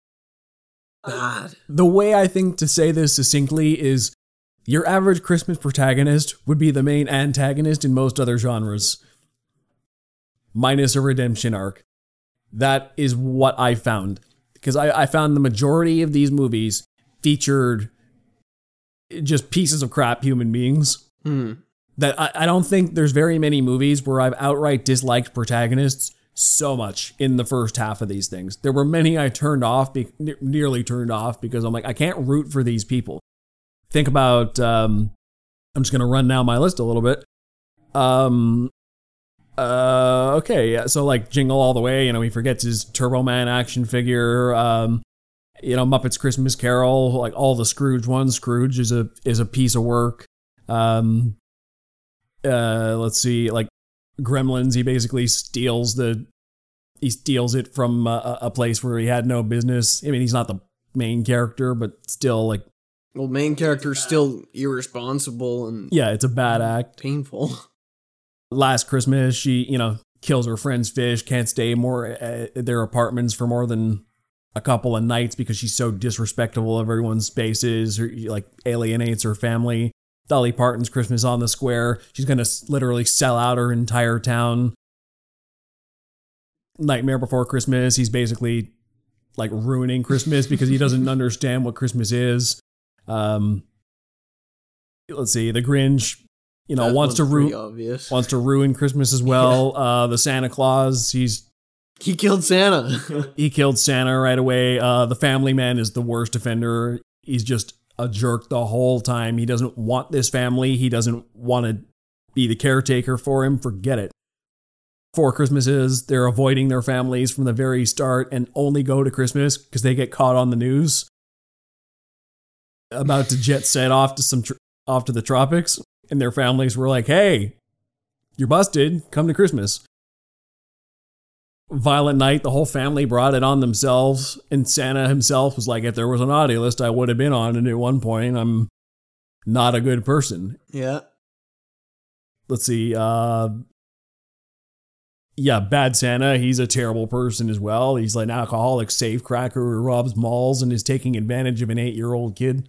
bad. The way I think to say this succinctly is your average Christmas protagonist would be the main antagonist in most other genres. Minus a redemption arc. That is what I found. Because I, I found the majority of these movies featured just pieces of crap human beings. Hmm. That I, I don't think there's very many movies where I've outright disliked protagonists so much in the first half of these things. There were many I turned off, be, nearly turned off, because I'm like, I can't root for these people. Think about, um, I'm just going to run down my list a little bit. Um, uh, okay, yeah, so like Jingle All the Way, you know, he forgets his Turbo Man action figure. Um, you know, Muppets Christmas Carol, like all the Scrooge ones. Scrooge is a is a piece of work. Um, uh, let's see, like Gremlins, he basically steals the, he steals it from a, a place where he had no business. I mean, he's not the main character, but still, like, well, main character's still irresponsible and yeah, it's a bad act. Painful. Last Christmas, she, you know, kills her friend's fish, can't stay more at their apartments for more than a couple of nights because she's so disrespectful of everyone's spaces, or like alienates her family. Dolly Parton's Christmas on the Square, she's going to literally sell out her entire town. Nightmare Before Christmas, he's basically like ruining Christmas because he doesn't understand what Christmas is. Um, let's see, the Grinch, you know, That wants to one's ruin pretty obvious. wants to ruin Christmas as well. Uh, the Santa Claus, he's He killed Santa. he killed Santa right away. Uh, the Family Man is the worst offender. He's just a jerk the whole time. He doesn't want this family. He doesn't want to be the caretaker for him. Forget it. Four Christmases, they're avoiding their families from the very start and only go to Christmas because they get caught on the news about to jet set off to some tr- off to the tropics, and their families were like, "Hey, you're busted. Come to Christmas." Violent Night, the whole family brought it on themselves, and Santa himself was like, if there was an naughty list, I would have been on it at one point. I'm not a good person. Yeah. Let's see. Uh, yeah, Bad Santa, he's a terrible person as well. He's like an alcoholic safecracker who robs malls and is taking advantage of an eight-year-old kid.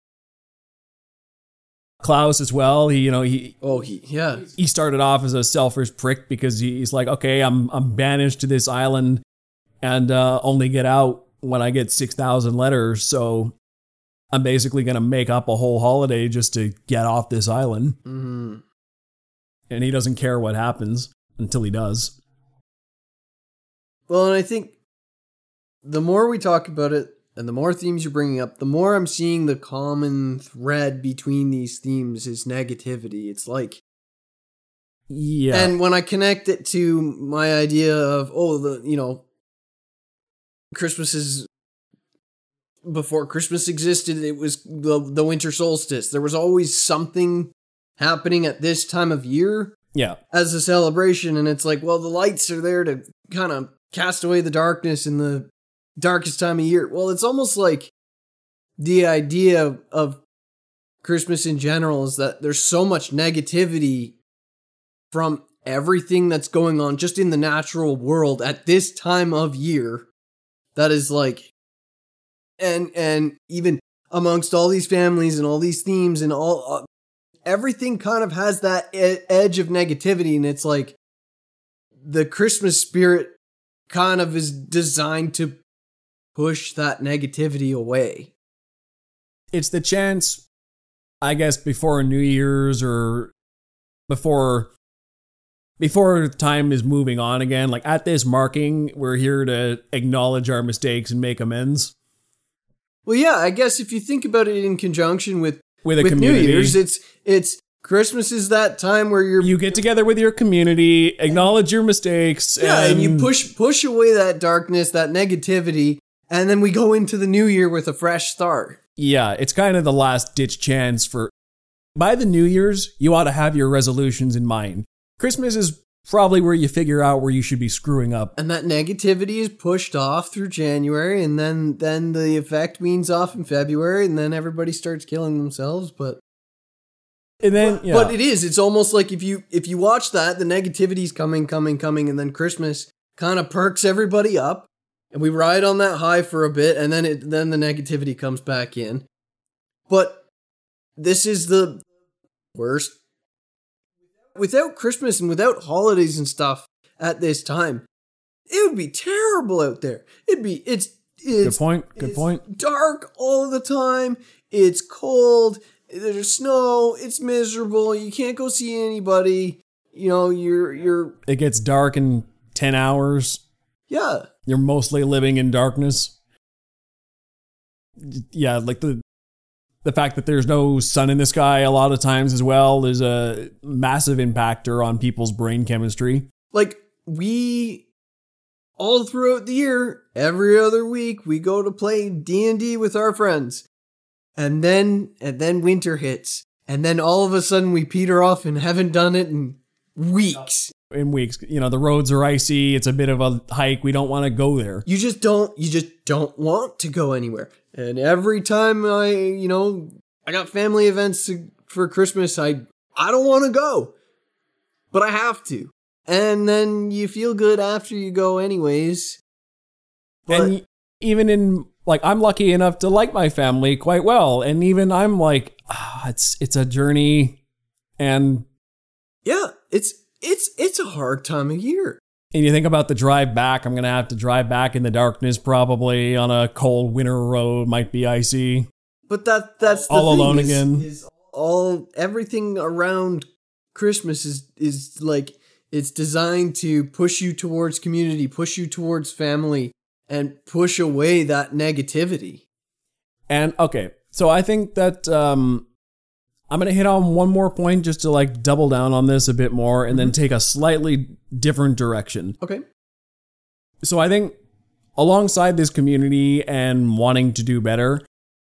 Klaus as well, he, you know, he Oh, he, yeah. he started off as a selfish prick because he's like, okay, I'm I'm banished to this island and uh, only get out when I get six thousand letters, so I'm basically going to make up a whole holiday just to get off this island. Mm-hmm. And he doesn't care what happens until he does. Well, and I think the more we talk about it, and the more themes you're bringing up, the more I'm seeing the common thread between these themes is negativity. It's like, Yeah. and when I connect it to my idea of, oh, the, you know, Christmas is, before Christmas existed, it was the, the winter solstice. There was always something happening at this time of year yeah. as a celebration. And it's like, well, the lights are there to kind of cast away the darkness in the darkest time of year. Well, it's almost like the idea of, of Christmas in general is that there's so much negativity from everything that's going on just in the natural world at this time of year that is like, and and even amongst all these families and all these themes and all uh, everything kind of has that e- edge of negativity, and it's like the Christmas spirit kind of is designed to push that negativity away. It's the chance, I guess, before New Year's or before before time is moving on again, like at this marking, we're here to acknowledge our mistakes and make amends. Well, yeah, I guess if you think about it in conjunction with With a with community. New Year's, it's it's Christmas is that time where you're You get together with your community, acknowledge your mistakes. yeah, and, and you push push away that darkness, that negativity, and then we go into the new year with a fresh start. Yeah, it's kind of the last ditch chance for. By the New Year's, you ought to have your resolutions in mind. Christmas is probably where you figure out where you should be screwing up. And that negativity is pushed off through January, and then then the effect weans off in February, and then everybody starts killing themselves. But And then, yeah. but it is. It's almost like if you if you watch that, the negativity's coming, coming, coming, and then Christmas kind of perks everybody up, and we ride on that high for a bit, and then it then the negativity comes back in. But this is the worst. Without Christmas and without holidays and stuff at this time, it would be terrible out there. It'd be it's it's Good point. Good it's point. dark all the time. It's cold. There's snow. It's miserable. You can't go see anybody. You know, you're you're It gets dark in ten hours. yeah. You're mostly living in darkness. Yeah, like the the fact that there's no sun in the sky a lot of times as well is a massive impactor on people's brain chemistry. Like we all throughout the year, every other week, we go to play D and D with our friends. And then and then winter hits. And then all of a sudden we peter off and haven't done it in weeks. In weeks, you know, the roads are icy. It's a bit of a hike. We don't want to go there. You just don't you just don't want to go anywhere. And every time I, you know, I got family events to, for Christmas, I I don't want to go. But I have to. And then you feel good after you go anyways. But And even in, like, I'm lucky enough to like my family quite well. And even I'm like, ah, it's it's a journey. And yeah, it's it's it's a hard time of year. And you think about the drive back, I'm going to have to drive back in the darkness probably on a cold winter road, might be icy. But that that's the All thing alone is- again. is all everything around Christmas is is like it's designed to push you towards community, push you towards family, and push away that negativity. And okay, so I think that um, I'm going to hit on one more point just to like double down on this a bit more and then take a slightly different direction. Okay. So I think alongside this community and wanting to do better,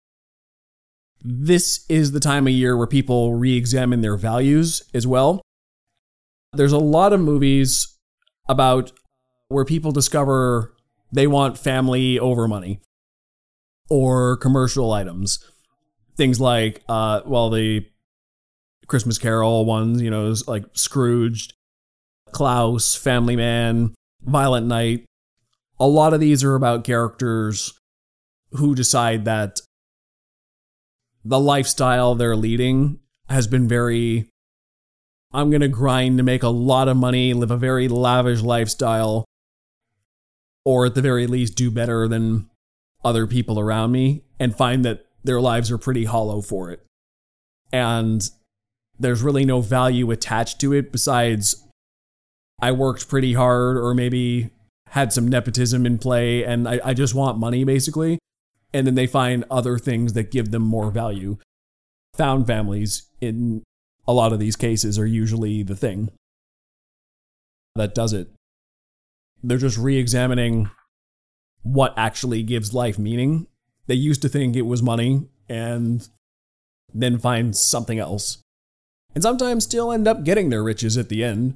this is the time of year where people re-examine their values as well. There's a lot of movies about where people discover they want family over money or commercial items. Things like, uh, well, the Christmas Carol ones, you know, like Scrooged, Klaus, Family Man, Violent Night. A lot of these are about characters who decide that the lifestyle they're leading has been very, I'm going to grind to make a lot of money, live a very lavish lifestyle, or at the very least do better than other people around me, and find that their lives are pretty hollow for it. And there's really no value attached to it besides I worked pretty hard or maybe had some nepotism in play and I, I just want money basically. And then they find other things that give them more value. Found families in a lot of these cases are usually the thing that does it. They're just re-examining what actually gives life meaning. They used to think it was money and then find something else. And sometimes still end up getting their riches at the end.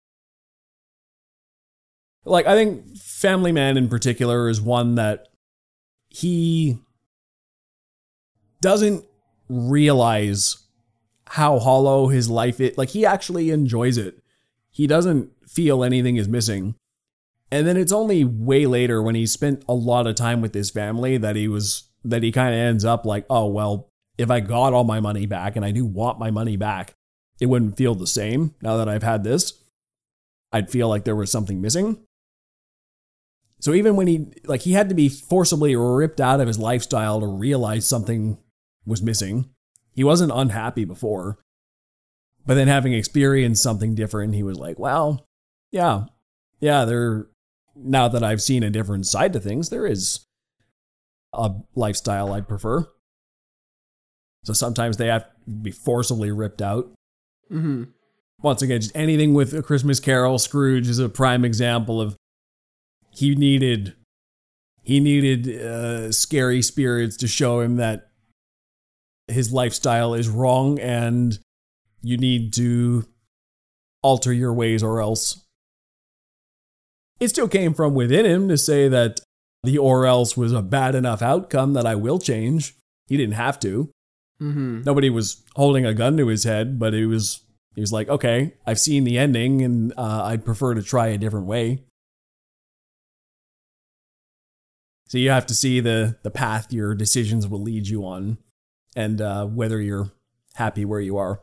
Like, I think Family Man in particular is one that he doesn't realize how hollow his life is. Like, he actually enjoys it. He doesn't feel anything is missing. And then it's only way later when he spent a lot of time with his family that he was, that he kind of ends up like, oh, well, if I got all my money back, and I do want my money back, it wouldn't feel the same now that I've had this. I'd feel like there was something missing. So even when he, like, he had to be forcibly ripped out of his lifestyle to realize something was missing. He wasn't unhappy before. But then having experienced something different, he was like, well, yeah, yeah, there, now that I've seen a different side to things, there is a lifestyle I'd prefer. So sometimes they have to be forcibly ripped out. Mm-hmm. Once again, just anything with A Christmas Carol, Scrooge is a prime example of he needed he needed uh, scary spirits to show him that his lifestyle is wrong and you need to alter your ways or else. It still came from within him to say that the or else was a bad enough outcome that I will change. He didn't have to. Mm-hmm. Nobody was holding a gun to his head, but it was he was like, okay, I've seen the ending and uh, I'd prefer to try a different way. So you have to see the, the path your decisions will lead you on and uh, whether you're happy where you are.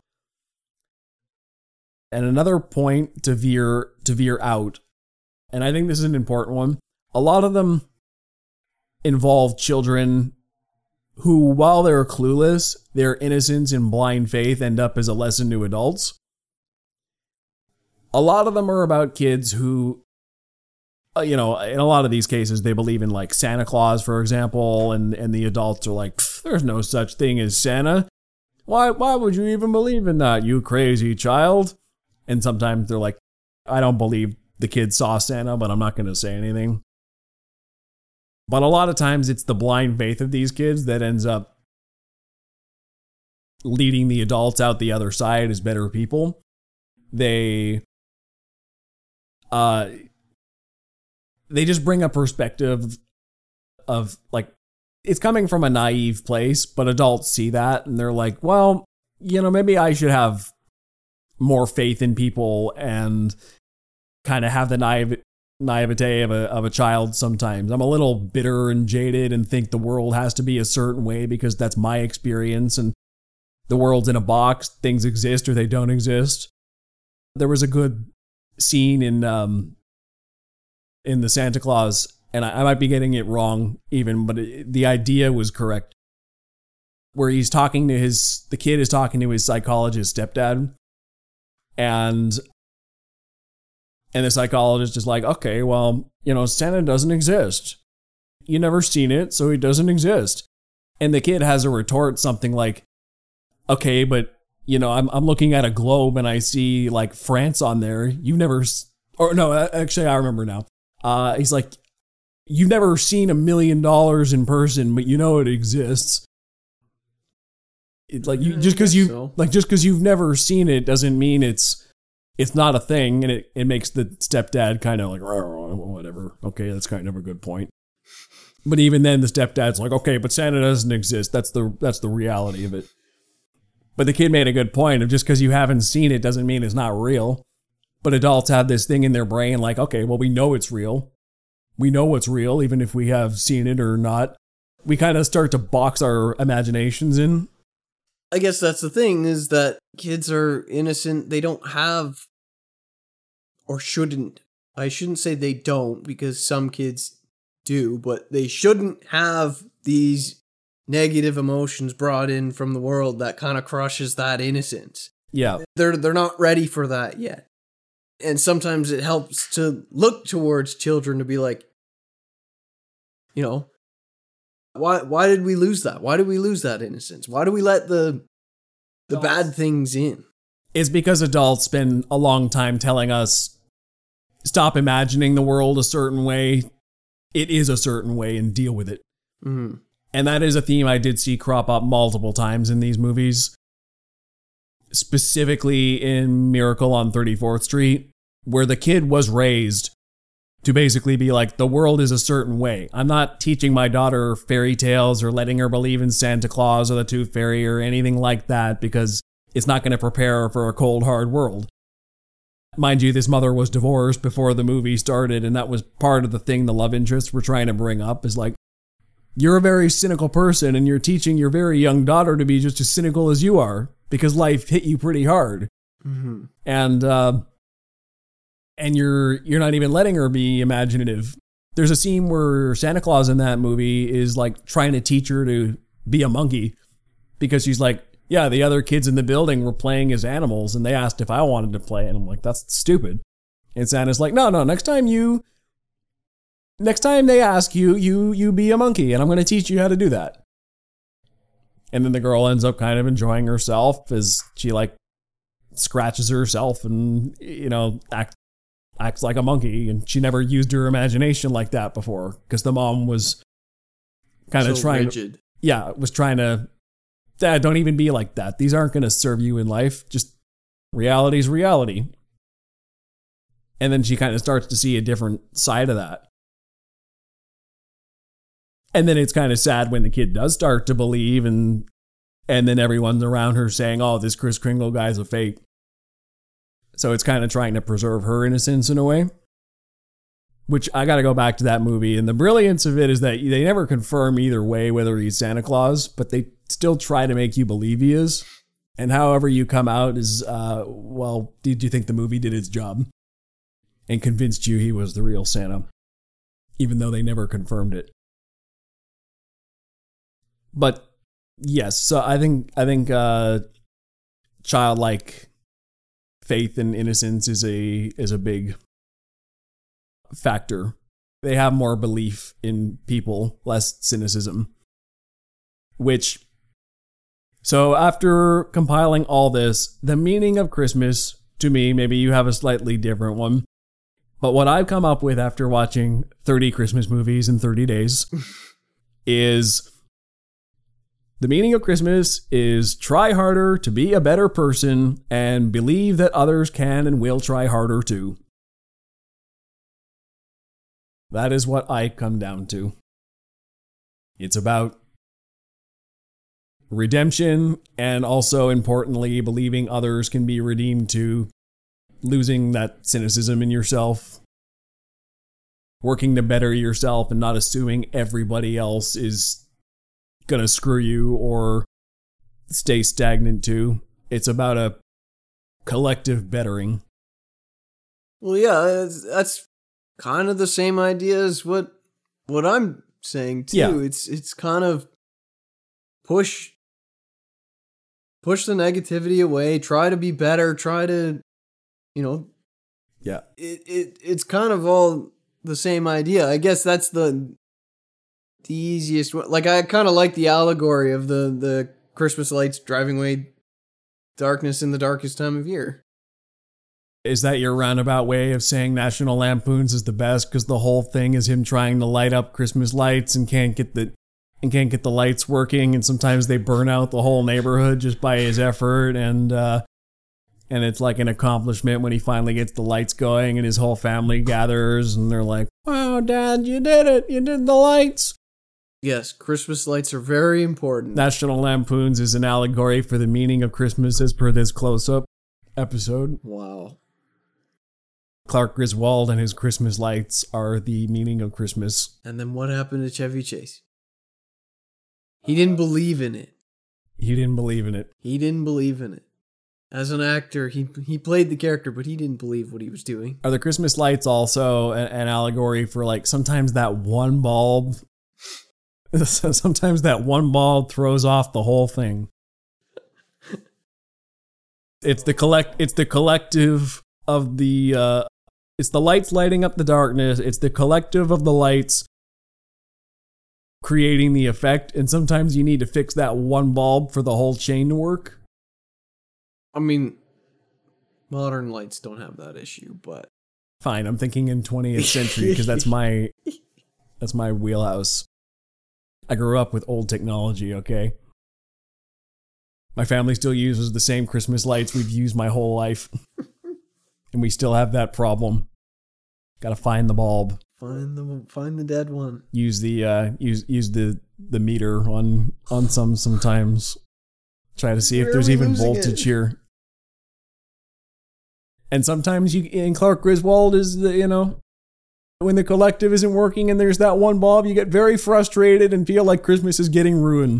And another point to veer to veer out, and I think this is an important one, a lot of them involve children who, while they're clueless, their innocence and blind faith end up as a lesson to adults. A lot of them are about kids who, uh, you know, in a lot of these cases, they believe in like Santa Claus, for example, and, and the adults are like, there's no such thing as Santa. Why, why would you even believe in that, you crazy child? And sometimes they're like, I don't believe the kid saw Santa, but I'm not going to say anything. But a lot of times it's the blind faith of these kids that ends up leading the adults out the other side as better people. They, uh, they just bring a perspective of like, it's coming from a naive place, but adults see that and they're like, well, you know, maybe I should have more faith in people and kind of have the naive naivete of a of a child sometimes. I'm a little bitter and jaded and think the world has to be a certain way because that's my experience and the world's in a box. Things exist or they don't exist. There was a good scene in um in the Santa Claus, and I, I might be getting it wrong even, but it, the idea was correct. Where he's talking to his the kid is talking to his psychologist stepdad, and And the psychologist is like, okay, well, you know, Santa doesn't exist. You never seen it, so he doesn't exist. And the kid has a retort, something like, okay, but, you know, I'm I'm looking at a globe and I see, like, France on there. You've never, or no, actually, I remember now. Uh, he's like, you've never seen a million dollars in person, but you know it exists. It, like, you, just because you, so. like, just because you've never seen it doesn't mean it's, It's not a thing, and it, it makes the stepdad kind of like, whatever. Okay, that's kind of a good point. But even then, the stepdad's like, okay, but Santa doesn't exist. That's the that's the reality of it. But the kid made a good point of just because you haven't seen it doesn't mean it's not real. But adults have this thing in their brain like, okay, well, we know it's real. We know what's real, even if we have seen it or not. We kind of start to box our imaginations in. I guess that's the thing, is that kids are innocent. They don't have, or shouldn't, I shouldn't say they don't, because some kids do, but they shouldn't have these negative emotions brought in from the world that kind of crushes that innocence. Yeah. They're, they're not ready for that yet. And sometimes it helps to look towards children to be like, you know, Why why did we lose that? Why did we lose that innocence? Why do we let the the adults. bad things in? It's because adults spend a long time telling us, stop imagining the world a certain way. It is a certain way and deal with it. Mm-hmm. And that is a theme I did see crop up multiple times in these movies. Specifically in Miracle on thirty-fourth Street, where the kid was raised to basically be like, the world is a certain way. I'm not teaching my daughter fairy tales or letting her believe in Santa Claus or the Tooth Fairy or anything like that because it's not going to prepare her for a cold, hard world. Mind you, this mother was divorced before the movie started, and that was part of the thing the love interests were trying to bring up, is like, you're a very cynical person and you're teaching your very young daughter to be just as cynical as you are because life hit you pretty hard. Mm-hmm. And, uh, And you're you're not even letting her be imaginative. There's a scene where Santa Claus in that movie is like trying to teach her to be a monkey because she's like, yeah, the other kids in the building were playing as animals, and they asked if I wanted to play, and I'm like, that's stupid. And Santa's like, no, no, next time you, next time they ask you, you, you be a monkey, and I'm going to teach you how to do that. And then the girl ends up kind of enjoying herself as she like scratches herself and, you know, act, acts like a monkey. And she never used her imagination like that before because the mom was kind of So trying rigid. to, yeah, was trying to, Dad, don't even be like that. These aren't going to serve you in life. Just reality's reality. And then she kind of starts to see a different side of that. And then it's kind of sad when the kid does start to believe, and and then everyone's around her saying, oh, this Kris Kringle guy's a fake. So it's kind of trying to preserve her innocence in a way. Which I got to go back to that movie. And the brilliance of it is that they never confirm either way whether he's Santa Claus, but they still try to make you believe he is. And however you come out is, uh, well, did you think the movie did its job and convinced you he was the real Santa, even though they never confirmed it? But yes, so I think I think uh, childlike faith and innocence is a is a big factor. They have more belief in people, less cynicism. Which, so after compiling all this, the meaning of Christmas, to me, maybe you have a slightly different one, but what I've come up with after watching thirty Christmas movies in thirty days is... the meaning of Christmas is try harder to be a better person and believe that others can and will try harder too. That is what I come down to. It's about redemption and also, importantly, believing others can be redeemed too, losing that cynicism in yourself, working to better yourself and not assuming everybody else is gonna screw you or stay stagnant too. It's about a collective bettering. Well, yeah, that's, that's kind of the same idea as what what I'm saying too. Yeah. It's it's kind of push push the negativity away. Try to be better. Try to, you know. Yeah. It it it's kind of all the same idea. I guess that's the. The easiest one. Like, I kind of like the allegory of the, the Christmas lights driving away darkness in the darkest time of year. Is that your roundabout way of saying National Lampoons is the best because the whole thing is him trying to light up Christmas lights and can't get the and can't get the lights working, and sometimes they burn out the whole neighborhood just by his effort, and uh, and it's like an accomplishment when he finally gets the lights going and his whole family gathers and they're like, "Wow, Dad, you did it! You did the lights!" Yes, Christmas lights are very important. National Lampoons is an allegory for the meaning of Christmas as per this close-up episode. Wow. Clark Griswold and his Christmas lights are the meaning of Christmas. And then what happened to Chevy Chase? He didn't believe in it. He didn't believe in it. He didn't believe in it. As an actor, he he played the character, but he didn't believe what he was doing. Are the Christmas lights also an, an allegory for, like, sometimes that one bulb... Sometimes that one bulb throws off the whole thing. It's the collect. It's the collective of the. Uh, it's the lights lighting up the darkness. It's the collective of the lights creating the effect. And sometimes you need to fix that one bulb for the whole chain to work. I mean, modern lights don't have that issue, but fine. I'm thinking in twentieth century because that's my. That's my wheelhouse. I grew up with old technology, okay? My family still uses the same Christmas lights we've used my whole life. And we still have that problem. Gotta find the bulb. Find the find the dead one. Use the uh use use the, the meter on on some sometimes. Try to see Where if there's are we even losing voltage it? here. And sometimes you in Clark Griswold is the, you know, when the collective isn't working and there's that one bulb, you get very frustrated and feel like Christmas is getting ruined.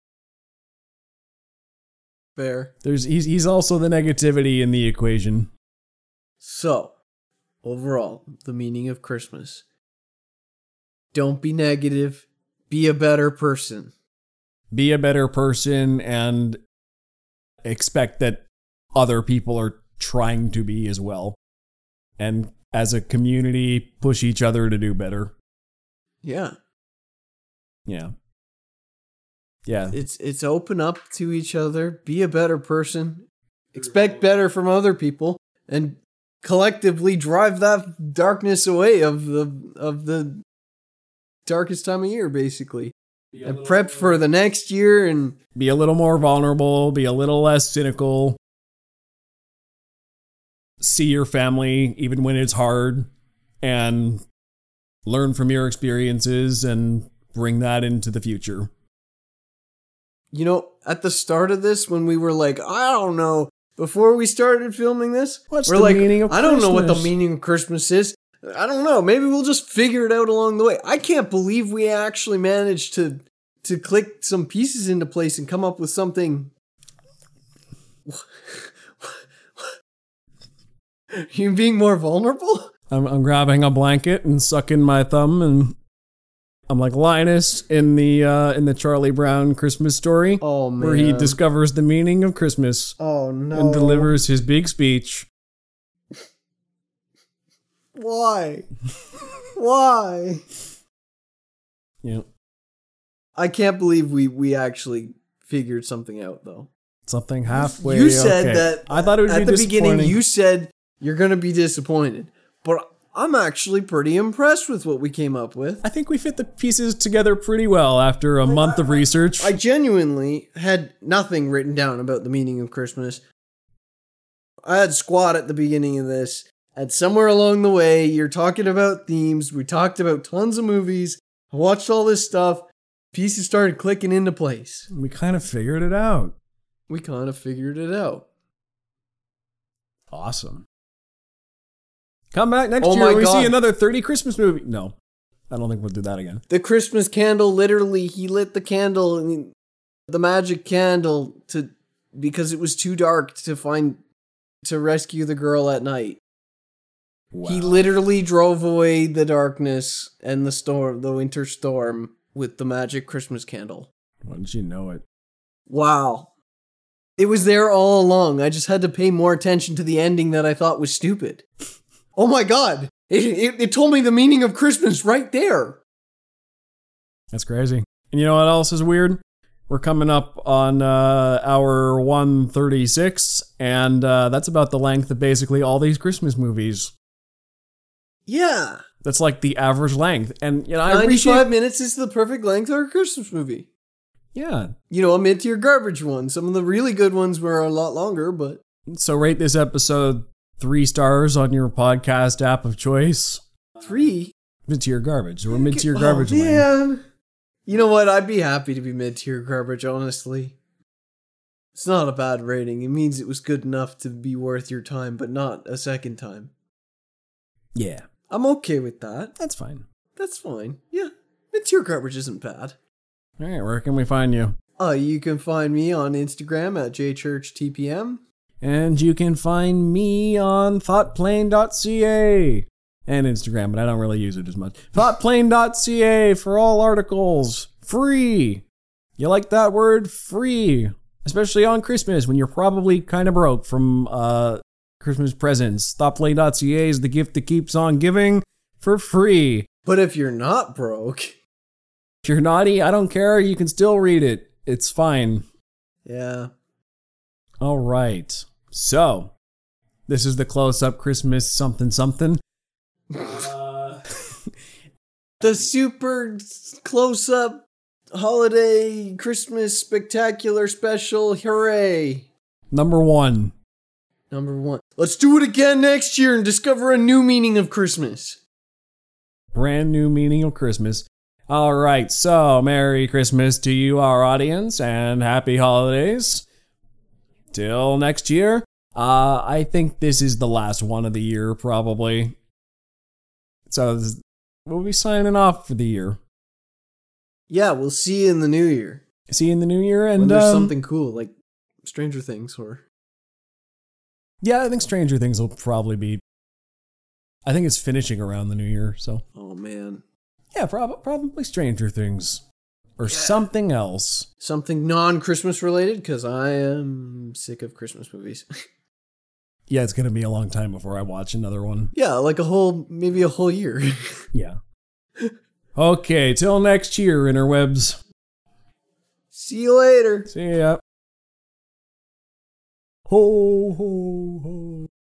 Fair. There's he's he's also the negativity in the equation. So, overall, the meaning of Christmas. Don't be negative. Be a better person. Be a better person and expect that other people are trying to be as well. And as a community, push each other to do better. Yeah. Yeah. Yeah. It's it's open up to each other, be a better person, expect better from other people, and collectively drive that darkness away of the of the darkest time of year, basically. And prep for the next year and be a little more vulnerable, be a little less cynical. See your family even when it's hard, and learn from your experiences and bring that into the future. You know, at the start of this, when we were like, I don't know, before we started filming this, What's we're the like, meaning of I don't know what the Christmas? meaning of Christmas is. I don't know. Maybe we'll just figure it out along the way. I can't believe we actually managed to to click some pieces into place and come up with something. You being more vulnerable? I'm, I'm grabbing a blanket and sucking my thumb, and I'm like Linus in the uh, in the Charlie Brown Christmas story, Oh man. where he discovers the meaning of Christmas Oh no. and delivers his big speech. Why? Why? Yeah, I can't believe we we actually figured something out though. something halfway. You said okay. that I thought it would at be the beginning. disappointing. You said you're going to be disappointed, but I'm actually pretty impressed with what we came up with. I think we fit the pieces together pretty well after a month of research. I genuinely had nothing written down about the meaning of Christmas. I had squat at the beginning of this, and somewhere along the way, you're talking about themes. We talked about tons of movies. I watched all this stuff. Pieces started clicking into place. We kind of figured it out. We kind of figured it out. Awesome. Come back next Oh year my when we God. see another thirty Christmas movie. No, I don't think we'll do that again. The Christmas candle, literally, he lit the candle, I mean, the magic candle, to because it was too dark to find, to rescue the girl at night. Wow. He literally drove away the darkness and the storm, the winter storm, with the magic Christmas candle. Why didn't you know it? Wow. It was there all along. I just had to pay more attention to the ending that I thought was stupid. Oh my god! It, it, it told me the meaning of Christmas right there! That's crazy. And you know what else is weird? We're coming up on uh, hour one thirty-six, and uh, that's about the length of basically all these Christmas movies. Yeah. That's like the average length. And you know, I ninety-five appreciate... minutes is the perfect length for a Christmas movie. Yeah. You know, a mid-tier garbage one. Some of the really good ones were a lot longer, but... So rate this episode three stars on your podcast app of choice. Three? Mid-tier garbage. We're mid-tier Oh, garbage lane. man. You know what? I'd be happy to be mid-tier garbage, honestly. It's not a bad rating. It means it was good enough to be worth your time, but not a second time. Yeah. I'm okay with that. That's fine. That's fine. Yeah. Mid-tier garbage isn't bad. All right, where can we find you? Uh, you can find me on Instagram at j church t p m. And you can find me on thoughtplane dot c a and Instagram, but I don't really use it as much. thoughtplane dot c a for all articles. Free. You like that word? Free. Especially on Christmas when you're probably kind of broke from uh, Christmas presents. thoughtplane dot c a is the gift that keeps on giving for free. But if you're not broke... If you're naughty, I don't care. You can still read it. It's fine. Yeah. All right. So, this is the close-up Christmas something something. Uh, The super close-up holiday Christmas spectacular special. Hooray. number one. Number one. Let's do it again next year and discover a new meaning of Christmas. Brand new meaning of Christmas. All right. So, Merry Christmas to you, our audience, and Happy Holidays. Till next year. Uh, I think this is the last one of the year, probably. So, this, we'll be signing off for the year. Yeah, we'll see you in the new year. See you in the new year, and When there's um, something cool, like Stranger Things or... yeah, I think Stranger Things will probably be. I think it's finishing around the new year, so Oh, man. yeah, prob- probably Stranger Things. or yeah. something else. Something non-Christmas related, because I am sick of Christmas movies. Yeah, it's going to be a long time before I watch another one. Yeah, like a whole, maybe a whole year. Yeah. Okay, till next year, interwebs. See you later. See ya. Ho, ho, ho.